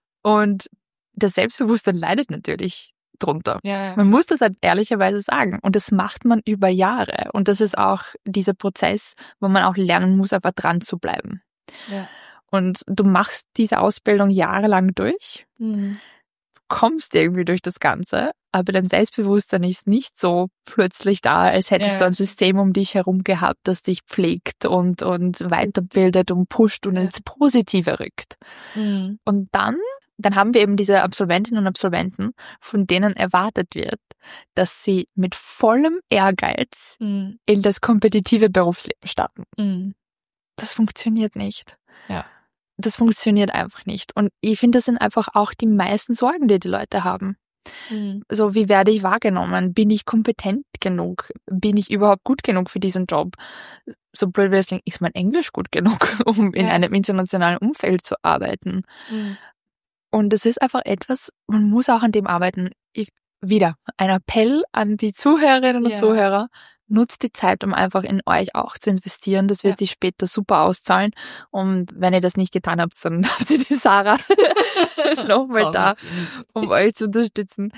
Und das Selbstbewusstsein leidet natürlich drunter. Ja, ja. Man muss das halt ehrlicherweise sagen. Und das macht man über Jahre. Und das ist auch dieser Prozess, wo man auch lernen muss, einfach dran zu bleiben. Ja. Und du machst diese Ausbildung jahrelang durch, mhm. kommst irgendwie durch das Ganze, aber dein Selbstbewusstsein ist nicht so plötzlich da, als hättest ja. du ein System um dich herum gehabt, das dich pflegt und, und weiterbildet und pusht und ja. ins Positive rückt. Mhm. Und dann, dann haben wir eben diese Absolventinnen und Absolventen, von denen erwartet wird, dass sie mit vollem Ehrgeiz mhm. in das kompetitive Berufsleben starten. Mhm. Das funktioniert nicht. Ja. Das funktioniert einfach nicht. Und ich finde, das sind einfach auch die meisten Sorgen, die die Leute haben. Mhm. So, wie werde ich wahrgenommen? Bin ich kompetent genug? Bin ich überhaupt gut genug für diesen Job? So blöd wie es klingt, ist mein Englisch gut genug, um ja. in einem internationalen Umfeld zu arbeiten? Mhm. Und es ist einfach etwas, man muss auch an dem arbeiten. Ich, wieder, ein Appell an die Zuhörerinnen und ja. Zuhörer, nutzt die Zeit, um einfach in euch auch zu investieren. Das wird ja. sich später super auszahlen. Und wenn ihr das nicht getan habt, dann habt ihr die Sarah nochmal da, um euch zu unterstützen.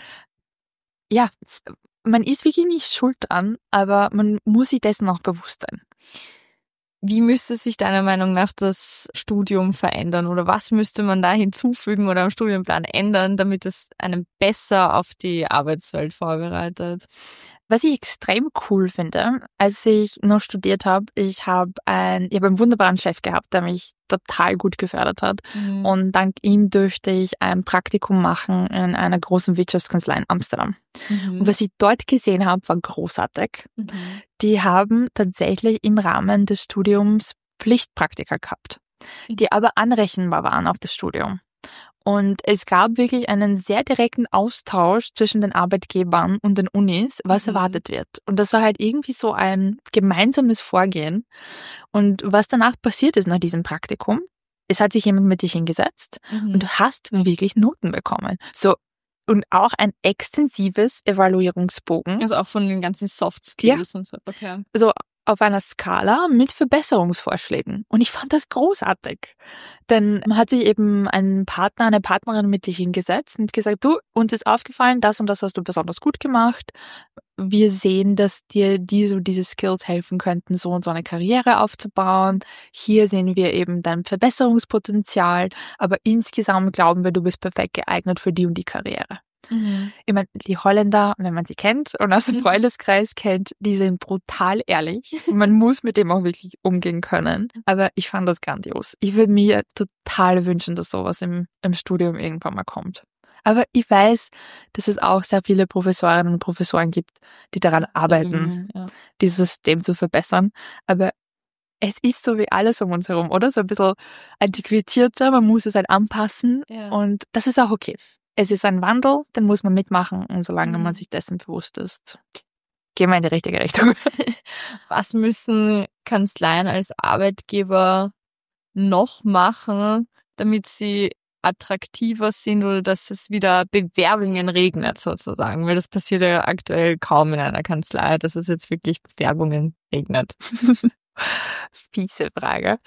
Ja, man ist wirklich nicht schuld dran, aber man muss sich dessen auch bewusst sein. Wie müsste sich deiner Meinung nach das Studium verändern oder was müsste man da hinzufügen oder am Studienplan ändern, damit es einen besser auf die Arbeitswelt vorbereitet? Was ich extrem cool finde, als ich noch studiert habe, ich habe ein, ich habe einen wunderbaren Chef gehabt, der mich total gut gefördert hat. Mhm. Und dank ihm durfte ich ein Praktikum machen in einer großen Wirtschaftskanzlei in Amsterdam. Mhm. Und was ich dort gesehen habe, war großartig. Mhm. Die haben tatsächlich im Rahmen des Studiums Pflichtpraktika gehabt, mhm. die aber anrechenbar waren auf das Studium. Und es gab wirklich einen sehr direkten Austausch zwischen den Arbeitgebern und den Unis, was mhm. erwartet wird. Und das war halt irgendwie so ein gemeinsames Vorgehen. Und was danach passiert ist nach diesem Praktikum, es hat sich jemand mit dich hingesetzt mhm. und du hast wirklich Noten bekommen. So, und auch ein extensives Evaluierungsbogen. Also auch von den ganzen Soft Skills ja. und so. Okay. So auf einer Skala mit Verbesserungsvorschlägen. Und ich fand das großartig. Denn man hat sich eben einen Partner, eine Partnerin mit dich hingesetzt und gesagt, du, uns ist aufgefallen, das und das hast du besonders gut gemacht. Wir sehen, dass dir diese und diese Skills helfen könnten, so und so eine Karriere aufzubauen. Hier sehen wir eben dein Verbesserungspotenzial. Aber insgesamt glauben wir, du bist perfekt geeignet für die und die Karriere. Mhm. Ich meine, die Holländer, wenn man sie kennt und aus dem Freundeskreis kennt, die sind brutal ehrlich. Man muss mit dem auch wirklich umgehen können. Aber ich fand das grandios. Ich würde mir total wünschen, dass sowas im, im Studium irgendwann mal kommt. Aber ich weiß, dass es auch sehr viele Professorinnen und Professoren gibt, die daran arbeiten, ja. dieses System zu verbessern. Aber es ist so wie alles um uns herum, oder? So ein bisschen antiquierter, man muss es halt anpassen ja. und das ist auch okay. Es ist ein Wandel, den muss man mitmachen und solange mhm. man sich dessen bewusst ist, gehen wir in die richtige Richtung. Was müssen Kanzleien als Arbeitgeber noch machen, damit sie attraktiver sind oder dass es wieder Bewerbungen regnet sozusagen? Weil das passiert ja aktuell kaum in einer Kanzlei, dass es jetzt wirklich Bewerbungen regnet. Fiese Frage.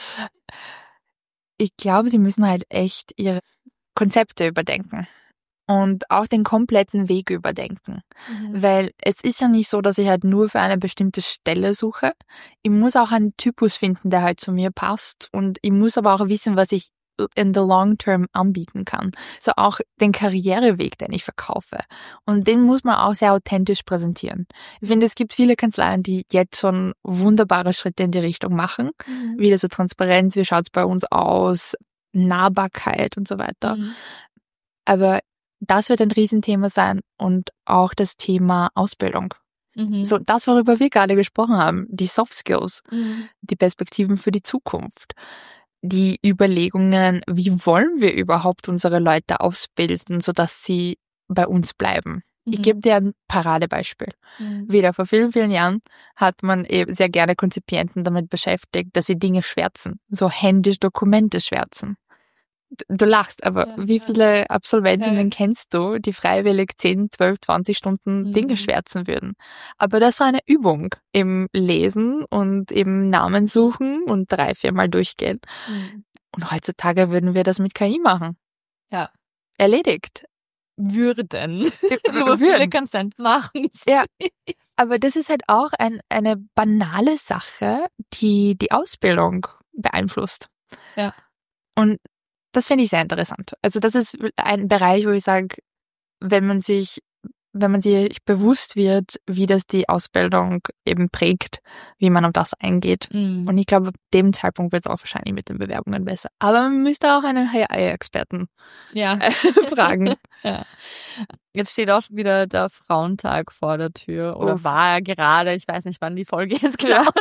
Ich glaube, sie müssen halt echt ihre Konzepte überdenken. Und auch den kompletten Weg überdenken. Mhm. Weil es ist ja nicht so, dass ich halt nur für eine bestimmte Stelle suche. Ich muss auch einen Typus finden, der halt zu mir passt. Und ich muss aber auch wissen, was ich in the long term anbieten kann. So auch den Karriereweg, den ich verkaufe. Und den muss man auch sehr authentisch präsentieren. Ich finde, es gibt viele Kanzleien, die jetzt schon wunderbare Schritte in die Richtung machen. Mhm. Wieder so Transparenz, wie schaut's bei uns aus, Nahbarkeit und so weiter. Mhm. Aber das wird ein Riesenthema sein und auch das Thema Ausbildung. Mhm. So das, worüber wir gerade gesprochen haben, die Soft Skills, mhm. die Perspektiven für die Zukunft, die Überlegungen, wie wollen wir überhaupt unsere Leute ausbilden, sodass sie bei uns bleiben. Mhm. Ich gebe dir ein Paradebeispiel. Mhm. Wieder vor vielen, vielen Jahren hat man eben sehr gerne Konzipienten damit beschäftigt, dass sie Dinge schwärzen, so händisch Dokumente schwärzen. Du lachst, aber ja, wie viele Absolventinnen ja. kennst du, die freiwillig zehn, zwölf, zwanzig Stunden mhm. Dinge schwärzen würden? Aber das war eine Übung im Lesen und im Namen suchen und drei, viermal durchgehen. Mhm. Und heutzutage würden wir das mit K I machen. Ja. Erledigt. Würden. Nur viele Kanzleien machen. Ja. Aber das ist halt auch ein, eine banale Sache, die die Ausbildung beeinflusst. Ja. Und das finde ich sehr interessant. Also das ist ein Bereich, wo ich sage, wenn man sich, wenn man sich bewusst wird, wie das die Ausbildung eben prägt, wie man auf das eingeht. Mm. Und ich glaube, ab dem Zeitpunkt wird es auch wahrscheinlich mit den Bewerbungen besser. Aber man müsste auch einen H I-Experten ja. fragen. Ja. Jetzt steht auch wieder der Frauentag vor der Tür. Oder Uff. war er gerade, ich weiß nicht, wann die Folge jetzt genau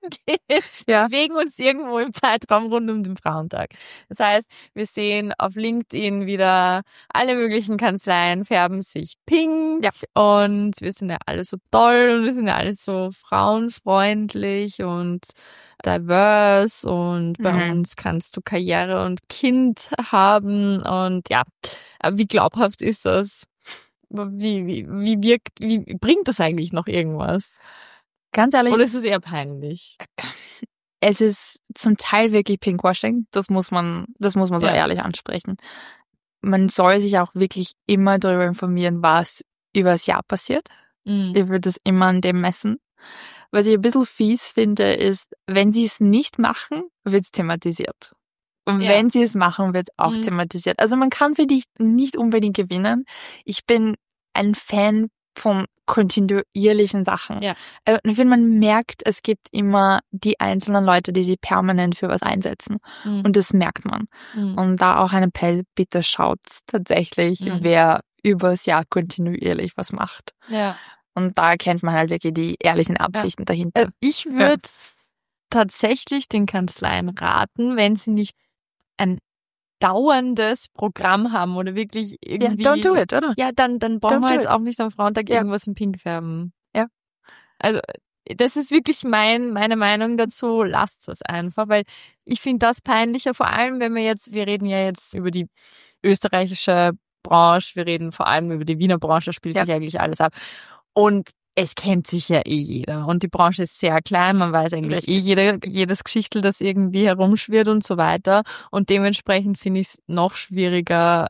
ja. bewegen uns irgendwo im Zeitraum rund um den Frauentag. Das heißt, wir sehen auf LinkedIn wieder alle möglichen Kanzleien färben sich pink ja. und wir sind ja alle so toll und wir sind ja alle so frauenfreundlich und diverse und bei mhm. uns kannst du Karriere und Kind haben und ja, wie glaubhaft ist das? Wie, wie, wie wirkt, wie bringt das eigentlich noch irgendwas? Ganz ehrlich. Oder ist es eher peinlich? Es ist zum Teil wirklich Pinkwashing. Das muss man, das muss man so ja. ehrlich ansprechen. Man soll sich auch wirklich immer darüber informieren, was über das Jahr passiert. Mhm. Ich würde das immer an dem messen. Was ich ein bisschen fies finde, ist, wenn sie es nicht machen, wird es thematisiert. Und ja. wenn sie es machen, wird es auch mhm. thematisiert. Also man kann für dich nicht unbedingt gewinnen. Ich bin ein Fan von kontinuierlichen Sachen. Ja. Ich finde, man merkt, es gibt immer die einzelnen Leute, die sich permanent für was einsetzen. Mhm. Und das merkt man. Mhm. Und da auch ein Appell, bitte schaut tatsächlich, mhm. wer übers Jahr kontinuierlich was macht. Ja. Und da erkennt man halt wirklich die ehrlichen Absichten ja. dahinter. Ich würde ja. tatsächlich den Kanzleien raten, wenn sie nicht ein dauerndes Programm haben oder wirklich irgendwie... Ja, don't do it, oder? Ja, dann, dann brauchen don't wir jetzt it. auch nicht am Frauentag ja. irgendwas in Pink färben. Ja. Also, das ist wirklich mein, meine Meinung dazu. Lasst es einfach, weil ich finde das peinlicher, vor allem wenn wir jetzt, wir reden ja jetzt über die österreichische Branche, wir reden vor allem über die Wiener Branche, da spielt ja. sich eigentlich alles ab. Und es kennt sich ja eh jeder. Und die Branche ist sehr klein, man weiß eigentlich Richtig. eh jeder, jedes Geschichtel, das irgendwie herumschwirrt und so weiter. Und dementsprechend finde ich es noch schwieriger,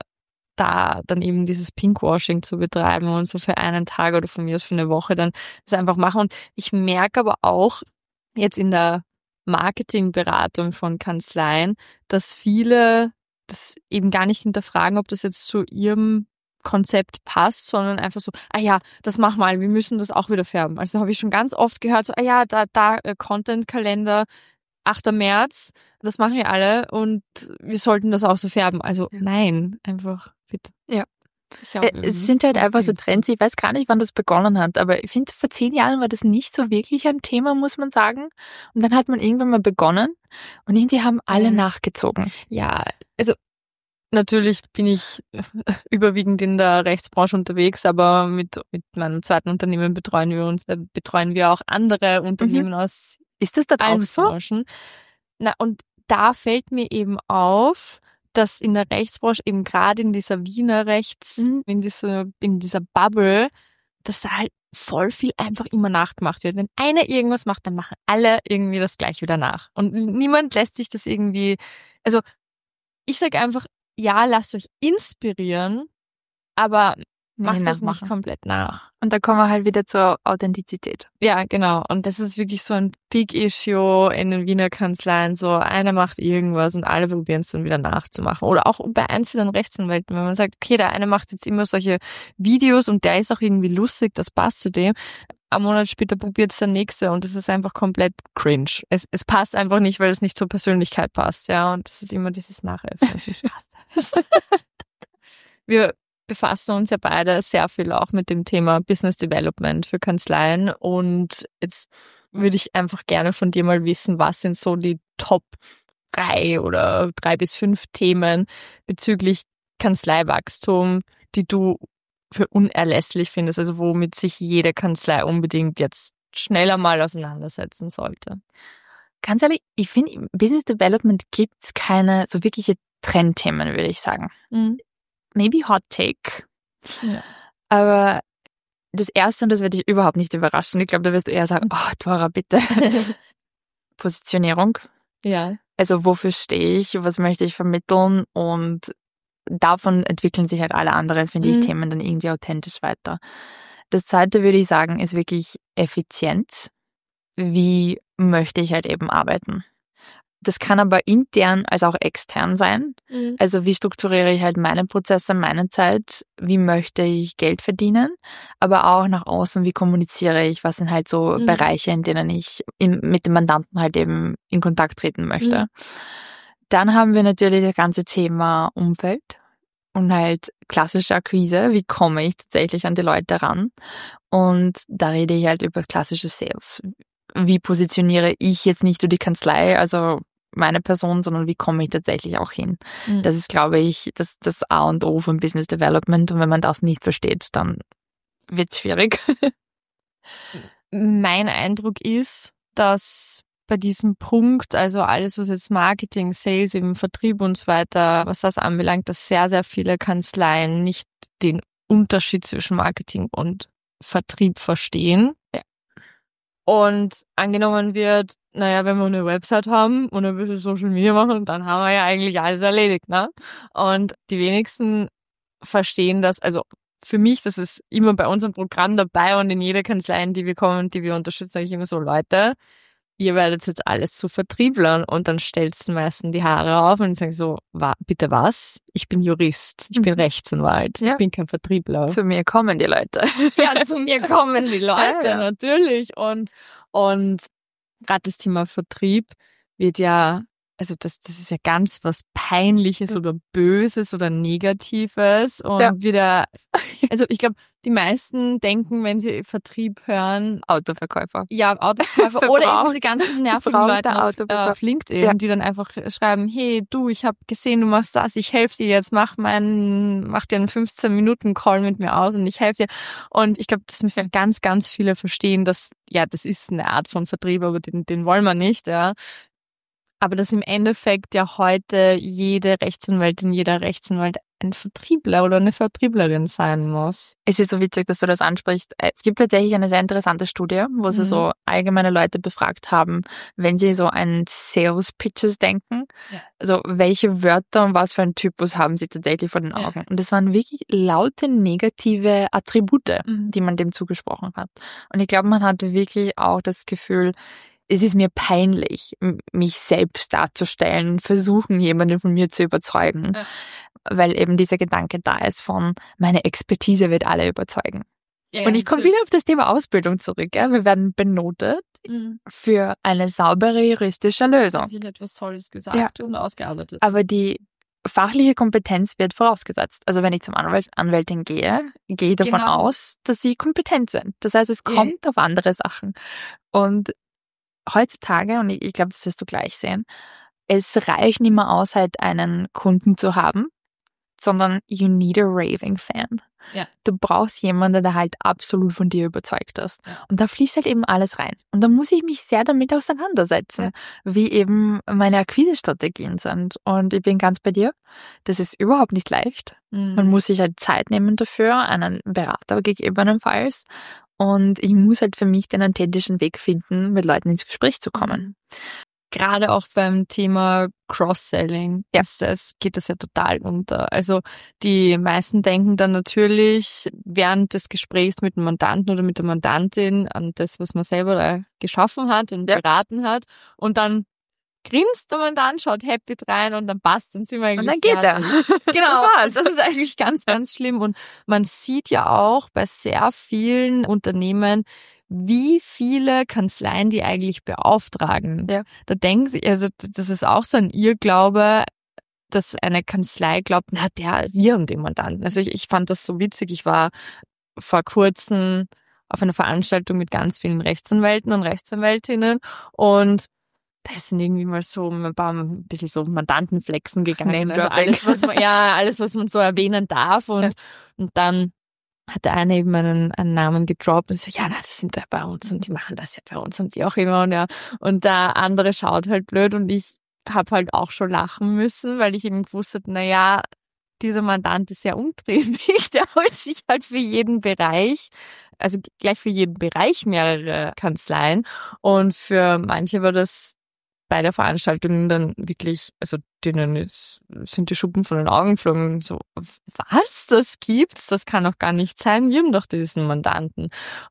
da dann eben dieses Pinkwashing zu betreiben und so für einen Tag oder von mir aus für eine Woche dann das einfach machen. Und ich merke aber auch jetzt in der Marketingberatung von Kanzleien, dass viele das eben gar nicht hinterfragen, ob das jetzt zu ihrem Konzept passt, sondern einfach so, ah ja, das mach mal, wir müssen das auch wieder färben. Also habe ich schon ganz oft gehört, so, ah ja, da, da, äh, Content-Kalender, achter März, das machen wir alle und wir sollten das auch so färben. Also ja. nein, einfach bitte. Ja. Äh, es sind halt einfach so Trends, ich weiß gar nicht, wann das begonnen hat, aber ich finde, vor zehn Jahren war das nicht so wirklich ein Thema, muss man sagen. Und dann hat man irgendwann mal begonnen und irgendwie haben alle ja. nachgezogen. Ja, also natürlich bin ich überwiegend in der Rechtsbranche unterwegs, aber mit, mit meinem zweiten Unternehmen betreuen wir uns, äh, betreuen wir auch andere Unternehmen mhm. aus Ist das dann allen auch so? Branchen. Na, und da fällt mir eben auf, dass in der Rechtsbranche eben gerade in dieser Wiener Rechts, mhm. in dieser, in dieser Bubble, dass da halt voll viel einfach immer nachgemacht wird. Wenn einer irgendwas macht, dann machen alle irgendwie das gleich wieder nach. Und niemand lässt sich das irgendwie, also ich sage einfach, ja, lasst euch inspirieren, aber macht das nicht komplett nach. Und da kommen wir halt wieder zur Authentizität. Ja, genau. Und das ist wirklich so ein Big Issue in den Wiener Kanzleien. So, einer macht irgendwas und alle probieren es dann wieder nachzumachen. Oder auch bei einzelnen Rechtsanwälten, wenn man sagt, okay, der eine macht jetzt immer solche Videos und der ist auch irgendwie lustig, das passt zu dem. Ein Monat später probiert es der nächste und es ist einfach komplett cringe. Es, es passt einfach nicht, weil es nicht zur Persönlichkeit passt, ja. Und das ist immer dieses Nachäffen, was ich hasse. Wir befassen uns ja beide sehr viel auch mit dem Thema Business Development für Kanzleien und jetzt würde ich einfach gerne von dir mal wissen, was sind so die Top drei oder drei bis fünf Themen bezüglich Kanzleiwachstum, die du für unerlässlich findest, also womit sich jede Kanzlei unbedingt jetzt schneller mal auseinandersetzen sollte? Ganz ehrlich, ich finde, im Business Development gibt's keine so wirkliche Trendthemen, würde ich sagen. Mhm. Maybe Hot Take. Ja. Aber das Erste, und das wird dich überhaupt nicht überraschen, ich glaube, da wirst du eher sagen, oh, Dora, bitte. Positionierung. Ja. Also wofür stehe ich, was möchte ich vermitteln und davon entwickeln sich halt alle anderen, finde mhm. ich, Themen dann irgendwie authentisch weiter. Das Zweite, würde ich sagen, ist wirklich Effizienz. Wie möchte ich halt eben arbeiten? Das kann aber intern als auch extern sein. Mhm. Also wie strukturiere ich halt meine Prozesse, meine Zeit? Wie möchte ich Geld verdienen? Aber auch nach außen, wie kommuniziere ich? Was sind halt so mhm. Bereiche, in denen ich in, mit dem Mandanten halt eben in Kontakt treten möchte? Mhm. Dann haben wir natürlich das ganze Thema Umfeld und halt klassische Akquise. Wie komme ich tatsächlich an die Leute ran? Und da rede ich halt über klassische Sales. wie positioniere ich jetzt nicht nur die Kanzlei, also meine Person, sondern wie komme ich tatsächlich auch hin. Mhm. Das ist, glaube ich, das, das A und O von Business Development. Und wenn man das nicht versteht, dann wird es schwierig. Mein Eindruck ist, dass bei diesem Punkt, also alles, was jetzt Marketing, Sales, eben Vertrieb und so weiter, was das anbelangt, dass sehr, sehr viele Kanzleien nicht den Unterschied zwischen Marketing und Vertrieb verstehen. Ja. Und angenommen wird, naja, wenn wir eine Website haben und ein bisschen Social Media machen, dann haben wir ja eigentlich alles erledigt, ne? Und die wenigsten verstehen das, also für mich, das ist immer bei unserem Programm dabei und in jeder Kanzlei, in die wir kommen und die wir unterstützen, sage ich immer so, Leute, ihr werdet jetzt alles zu Vertrieblern und dann stellst du meistens die Haare auf und sagst so, wa, bitte was? Ich bin Jurist, ich bin Rechtsanwalt, ja. Ich bin kein Vertriebler. Zu mir kommen die Leute. Ja, zu mir kommen die Leute, ja, ja. Natürlich. Und, und gerade das Thema Vertrieb wird ja, also das, das ist ja ganz was Peinliches oder Böses oder Negatives und ja. wieder, also ich glaube, die meisten denken, wenn sie Vertrieb hören, Autoverkäufer. Ja, Autoverkäufer oder eben diese ganzen nervigen Leute auf, äh, auf LinkedIn, ja. die dann einfach schreiben, hey, du, ich habe gesehen, du machst das, ich helfe dir jetzt, mach meinen, mach dir einen fünfzehn Minuten Call mit mir aus und ich helfe dir. Und ich glaube, das müssen ganz, ganz viele verstehen, dass, ja, das ist eine Art von Vertrieb, aber den, den wollen wir nicht, ja. Aber dass im Endeffekt ja heute jede Rechtsanwältin, jeder Rechtsanwalt ein Vertriebler oder eine Vertrieblerin sein muss. Es ist so witzig, dass du das ansprichst. Es gibt tatsächlich eine sehr interessante Studie, wo mhm. sie so allgemeine Leute befragt haben, wenn sie so an Sales-Pitches denken, ja. also welche Wörter und was für einen Typus haben sie tatsächlich vor den Augen. Ja. Und das waren wirklich laute negative Attribute, mhm. die man dem zugesprochen hat. Und ich glaube, man hat wirklich auch das Gefühl, es ist mir peinlich, mich selbst darzustellen, versuchen, jemanden von mir zu überzeugen, ja. weil eben dieser Gedanke da ist von, meine Expertise wird alle überzeugen. Ja, und ich komme wieder auf das Thema Ausbildung zurück. Ja? Wir werden benotet mhm. für eine saubere juristische Lösung. Sie hat etwas Tolles gesagt ja. und ausgearbeitet. Aber die fachliche Kompetenz wird vorausgesetzt. Also wenn ich zum Anwalt, Anwältin gehe, gehe ich davon genau. aus, dass sie kompetent sind. Das heißt, es kommt ja. auf andere Sachen. Und heutzutage, und ich, ich glaube, das wirst du gleich sehen, es reicht nicht mehr aus, halt einen Kunden zu haben, sondern you need a raving fan. Ja. Du brauchst jemanden, der halt absolut von dir überzeugt ist. Ja. Und da fließt halt eben alles rein. Und da muss ich mich sehr damit auseinandersetzen, ja. wie eben meine Akquisestrategien sind. Und ich bin ganz bei dir, das ist überhaupt nicht leicht. Mhm. Man muss sich halt Zeit nehmen dafür, einen Berater gegebenenfalls. Und ich muss halt für mich den authentischen Weg finden, mit Leuten ins Gespräch zu kommen. Gerade auch beim Thema Cross-Selling ja. ist das, geht das ja total unter. Also die meisten denken dann natürlich während des Gesprächs mit dem Mandanten oder mit der Mandantin an das, was man selber da geschaffen hat und ja. beraten hat. Und dann grinst der Mandant, schaut happy rein und dann passt, dann sind wir eigentlich Und dann geht er. Genau, das, das ist eigentlich ganz, ganz schlimm. Und man sieht ja auch bei sehr vielen Unternehmen, wie viele Kanzleien die eigentlich beauftragen. Ja. Da denken sie, also das ist auch so ein Irrglaube, dass eine Kanzlei glaubt, na, der, wir haben den Mandanten. Also ich, ich fand das so witzig. Ich war vor kurzem auf einer Veranstaltung mit ganz vielen Rechtsanwälten und Rechtsanwältinnen und da sind irgendwie mal so ein paar ein bisschen so Mandantenflexen gegangen. Also alles, was man, ja, alles, was man so erwähnen darf. Und, ja. und dann hat der eine eben einen, einen Namen gedroppt und so, ja, na, das sind da bei uns und die machen das ja bei uns und wie auch immer. Und ja, und der andere schaut halt blöd und ich habe halt auch schon lachen müssen, weil ich eben gewusst habe, na ja, dieser Mandant ist sehr umtriebig, der holt sich halt für jeden Bereich, also gleich für jeden Bereich mehrere Kanzleien. Und für manche war das bei der Veranstaltung dann wirklich, also denen ist, sind die Schuppen von den Augen geflogen. So, was? Das gibt's? Das kann doch gar nicht sein. Wir haben doch diesen Mandanten.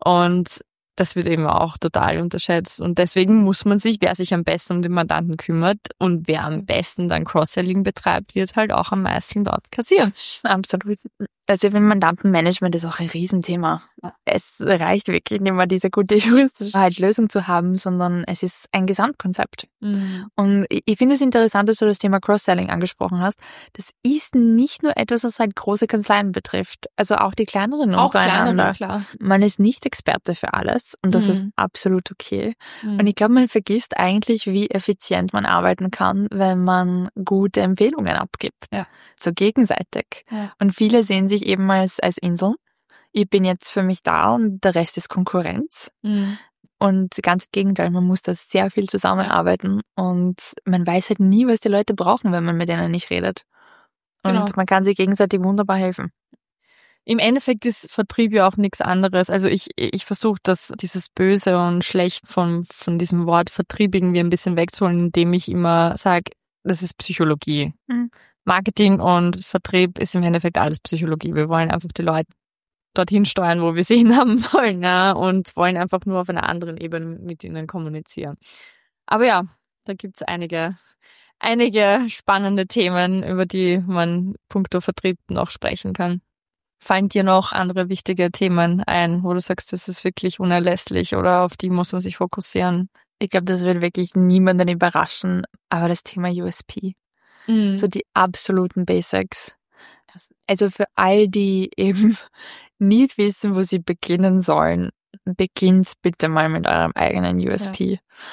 Und das wird eben auch total unterschätzt. Und deswegen muss man sich, wer sich am besten um den Mandanten kümmert und wer am besten dann Cross-Selling betreibt, wird halt auch am meisten dort kassieren. Absolut. Also im Mandantenmanagement ist auch ein Riesenthema. Es reicht wirklich nicht mehr, diese gute juristische halt Lösung zu haben, sondern es ist ein Gesamtkonzept. Mhm. Und ich, ich finde es interessant, dass du das Thema Cross-Selling angesprochen hast. Das ist nicht nur etwas, was halt große Kanzleien betrifft. Also auch die kleineren auch untereinander. Kleinere, klar. Man ist nicht Experte für alles und das mhm. ist absolut okay. Mhm. Und ich glaube, man vergisst eigentlich, wie effizient man arbeiten kann, wenn man gute Empfehlungen abgibt. Ja. So gegenseitig. Ja. Und viele sehen sich eben als, als Inseln. Ich bin jetzt für mich da und der Rest ist Konkurrenz. Mhm. Und ganz im Gegenteil, man muss da sehr viel zusammenarbeiten und man weiß halt nie, was die Leute brauchen, wenn man mit denen nicht redet. Und genau. man kann sich gegenseitig wunderbar helfen. Im Endeffekt ist Vertrieb ja auch nichts anderes. Also ich, ich versuche das, dieses Böse und Schlecht von, von diesem Wort Vertrieb irgendwie ein bisschen wegzuholen, indem ich immer sage, das ist Psychologie. Mhm. Marketing und Vertrieb ist im Endeffekt alles Psychologie. Wir wollen einfach die Leute dorthin steuern, wo wir sie haben wollen, ja, und wollen einfach nur auf einer anderen Ebene mit ihnen kommunizieren. Aber ja, da gibt's einige, einige spannende Themen, über die man punkto Vertrieb noch sprechen kann. Fallen dir noch andere wichtige Themen ein, wo du sagst, das ist wirklich unerlässlich oder auf die muss man sich fokussieren? Ich glaube, das wird wirklich niemanden überraschen, aber das Thema U S P. Mhm. So die absoluten Basics. Also für all die eben nicht wissen, wo sie beginnen sollen, beginnt bitte mal mit eurem eigenen U S P. Ja.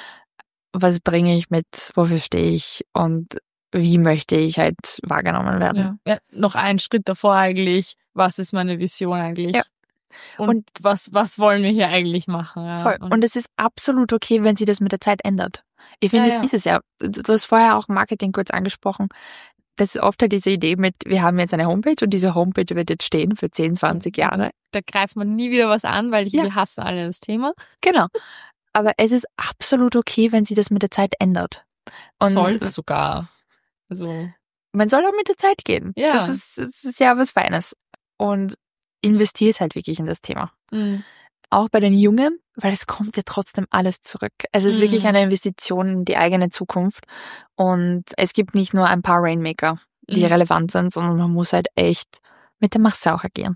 Was bringe ich mit? Wofür stehe ich? Und wie möchte ich halt wahrgenommen werden? Ja. Ja, noch einen Schritt davor eigentlich. Was ist meine Vision eigentlich? Ja. Und, und was, was wollen wir hier eigentlich machen? Ja. Voll. Und es ist absolut okay, wenn sich das mit der Zeit ändert. Ich finde, ja, das ja. ist es ja. Du hast vorher auch Marketing kurz angesprochen. Das ist oft halt diese Idee mit, wir haben jetzt eine Homepage und diese Homepage wird jetzt stehen für zehn, zwanzig Jahre. Da greift man nie wieder was an, weil ja. wir hassen alle das Thema. Genau. Aber es ist absolut okay, wenn sich das mit der Zeit ändert. Und soll es sogar. Also. Man soll auch mit der Zeit gehen. Ja. Das ist, das ist ja was Feines. Und investiert halt wirklich in das Thema. Mhm. Auch bei den Jungen, weil es kommt ja trotzdem alles zurück. Es ist mhm. wirklich eine Investition in die eigene Zukunft. Und es gibt nicht nur ein paar Rainmaker, die mhm. relevant sind, sondern man muss halt echt mit der Masse auch agieren.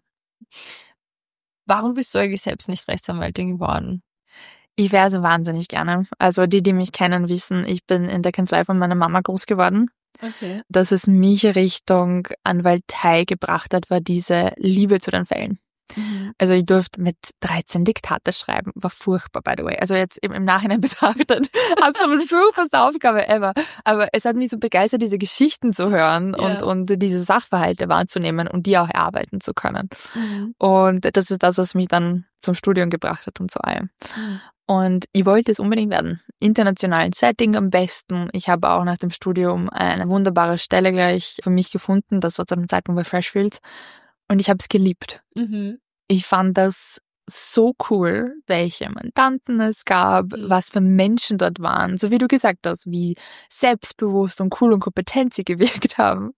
Warum bist du eigentlich selbst nicht Rechtsanwältin geworden? Ich wäre so wahnsinnig gerne. Also die, die mich kennen, wissen, ich bin in der Kanzlei von meiner Mama groß geworden. Okay. Dass es mich Richtung Anwaltei gebracht hat, war diese Liebe zu den Fällen. Mhm. Also ich durfte mit dreizehn Diktate schreiben, war furchtbar, by the way. Also jetzt im, im Nachhinein betrachtet, absolut furchtbarste Aufgabe ever. Aber es hat mich so begeistert, diese Geschichten zu hören ja. und, und diese Sachverhalte wahrzunehmen und die auch erarbeiten zu können. Mhm. Und das ist das, was mich dann zum Studium gebracht hat und zu allem. Mhm. Und ich wollte es unbedingt werden. Internationalen Setting am besten. Ich habe auch nach dem Studium eine wunderbare Stelle gleich für mich gefunden. Das war zu einem Zeitpunkt bei Freshfields. Und ich habe es geliebt. Mhm. Ich fand das so cool, welche Mandanten es gab, mhm. was für Menschen dort waren. So wie du gesagt hast, wie selbstbewusst und cool und kompetent sie gewirkt haben.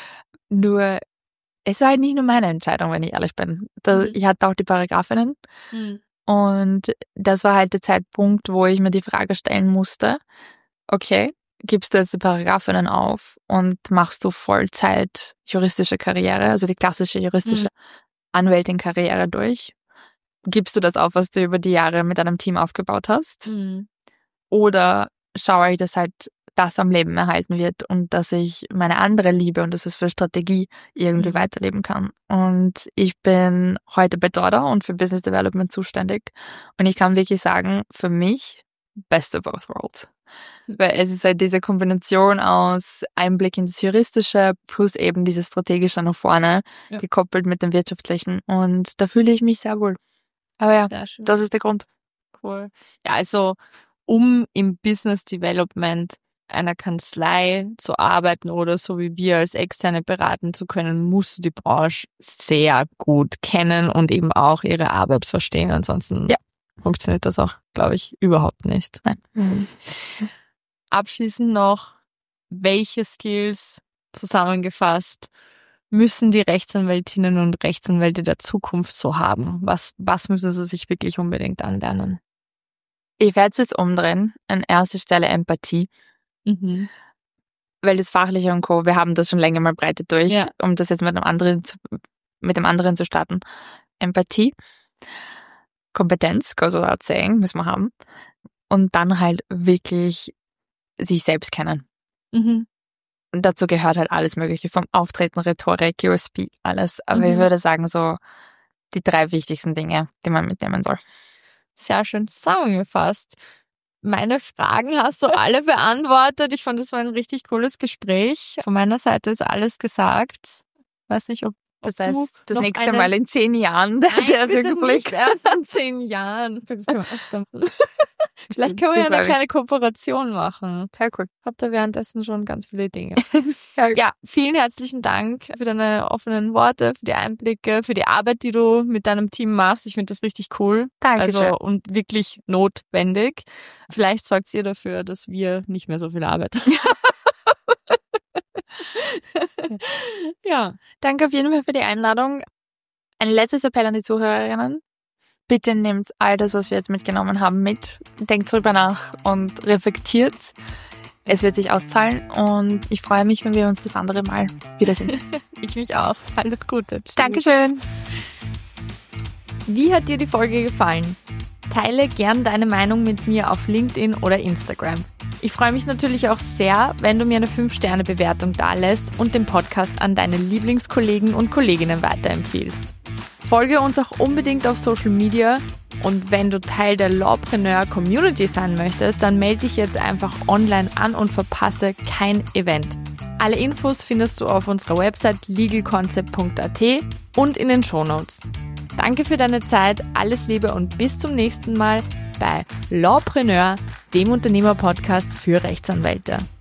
Nur, es war halt nicht nur meine Entscheidung, wenn ich ehrlich bin. Da, mhm. Ich hatte auch die Paragraphinnen. Mhm. Und das war halt der Zeitpunkt, wo ich mir die Frage stellen musste, okay, gibst du jetzt die Paragraphinnen auf und machst du Vollzeit juristische Karriere, also die klassische juristische mhm. Anwältin-Karriere durch? Gibst du das auf, was du über die Jahre mit deinem Team aufgebaut hast? Mhm. Oder schaue ich, dass halt das am Leben erhalten wird und dass ich meine andere Liebe, und das ist für Strategie, irgendwie mhm. weiterleben kann. Und ich bin heute bei Dorda und für Business Development zuständig. Und ich kann wirklich sagen, für mich, best of both worlds. Weil es ist halt diese Kombination aus Einblick in das Juristische plus eben dieses Strategische nach vorne, ja. gekoppelt mit dem Wirtschaftlichen. Und da fühle ich mich sehr wohl. Aber ja, das ist der Grund. Cool. Ja, also um im Business Development einer Kanzlei zu arbeiten oder so wie wir als Externe beraten zu können, musst du die Branche sehr gut kennen und eben auch ihre Arbeit verstehen. Ansonsten ja. funktioniert das auch, glaube ich, überhaupt nicht. Nein. Mhm. Abschließend noch, welche Skills zusammengefasst müssen die Rechtsanwältinnen und Rechtsanwälte der Zukunft so haben? Was, was müssen sie sich wirklich unbedingt anlernen? Ich werde es jetzt umdrehen. An erster Stelle Empathie. Mhm. Weil das Fachliche und Co., wir haben das schon länger mal breitet durch, ja. um das jetzt mit einem anderen zu, mit dem anderen zu starten. Empathie, Kompetenz, goes without saying, müssen wir haben. Und dann halt wirklich sich selbst kennen. Mhm. Und dazu gehört halt alles Mögliche, vom Auftreten, Rhetorik, U S P, alles. Aber Mhm. ich würde sagen, so die drei wichtigsten Dinge, die man mitnehmen soll. Sehr schön zusammengefasst. Meine Fragen hast du alle beantwortet. Ich fand, das war ein richtig cooles Gespräch. Von meiner Seite ist alles gesagt. Weiß nicht, ob Das du heißt, das noch nächste eine- Mal in zehn Jahren der, Nein, der bitte Rückblick. nicht erst in zehn Jahren. Das können wir öfter machen. Vielleicht können wir ja Das eine glaub ich. kleine Kooperation machen. Sehr cool. Habt ihr währenddessen schon ganz viele Dinge. Ja, Ja, vielen herzlichen Dank für deine offenen Worte, für die Einblicke, für die Arbeit, die du mit deinem Team machst. Ich finde das richtig cool. Dankeschön. Also und wirklich notwendig. Vielleicht sorgt ihr dafür, dass wir nicht mehr so viel arbeiten. Ja, Danke auf jeden Fall für die Einladung. Ein letztes Appell an die Zuhörerinnen. Bitte nehmt all das, was wir jetzt mitgenommen haben, mit. Denkt drüber nach und reflektiert. Es wird sich auszahlen und ich freue mich, wenn wir uns das andere Mal wiedersehen. ich mich auch. Alles Gute. Tschüss. Dankeschön. Wie hat dir die Folge gefallen? Teile gern deine Meinung mit mir auf LinkedIn oder Instagram. Ich freue mich natürlich auch sehr, wenn du mir eine fünf Sterne Bewertung dalässt und den Podcast an deine Lieblingskollegen und Kolleginnen weiterempfiehlst. Folge uns auch unbedingt auf Social Media und wenn du Teil der Lawpreneur Community sein möchtest, dann melde dich jetzt einfach online an und verpasse kein Event. Alle Infos findest du auf unserer Website legalconcept punkt a t und in den Shownotes. Danke für deine Zeit, alles Liebe und bis zum nächsten Mal bei Lawpreneur, dem Unternehmer-Podcast für Rechtsanwälte.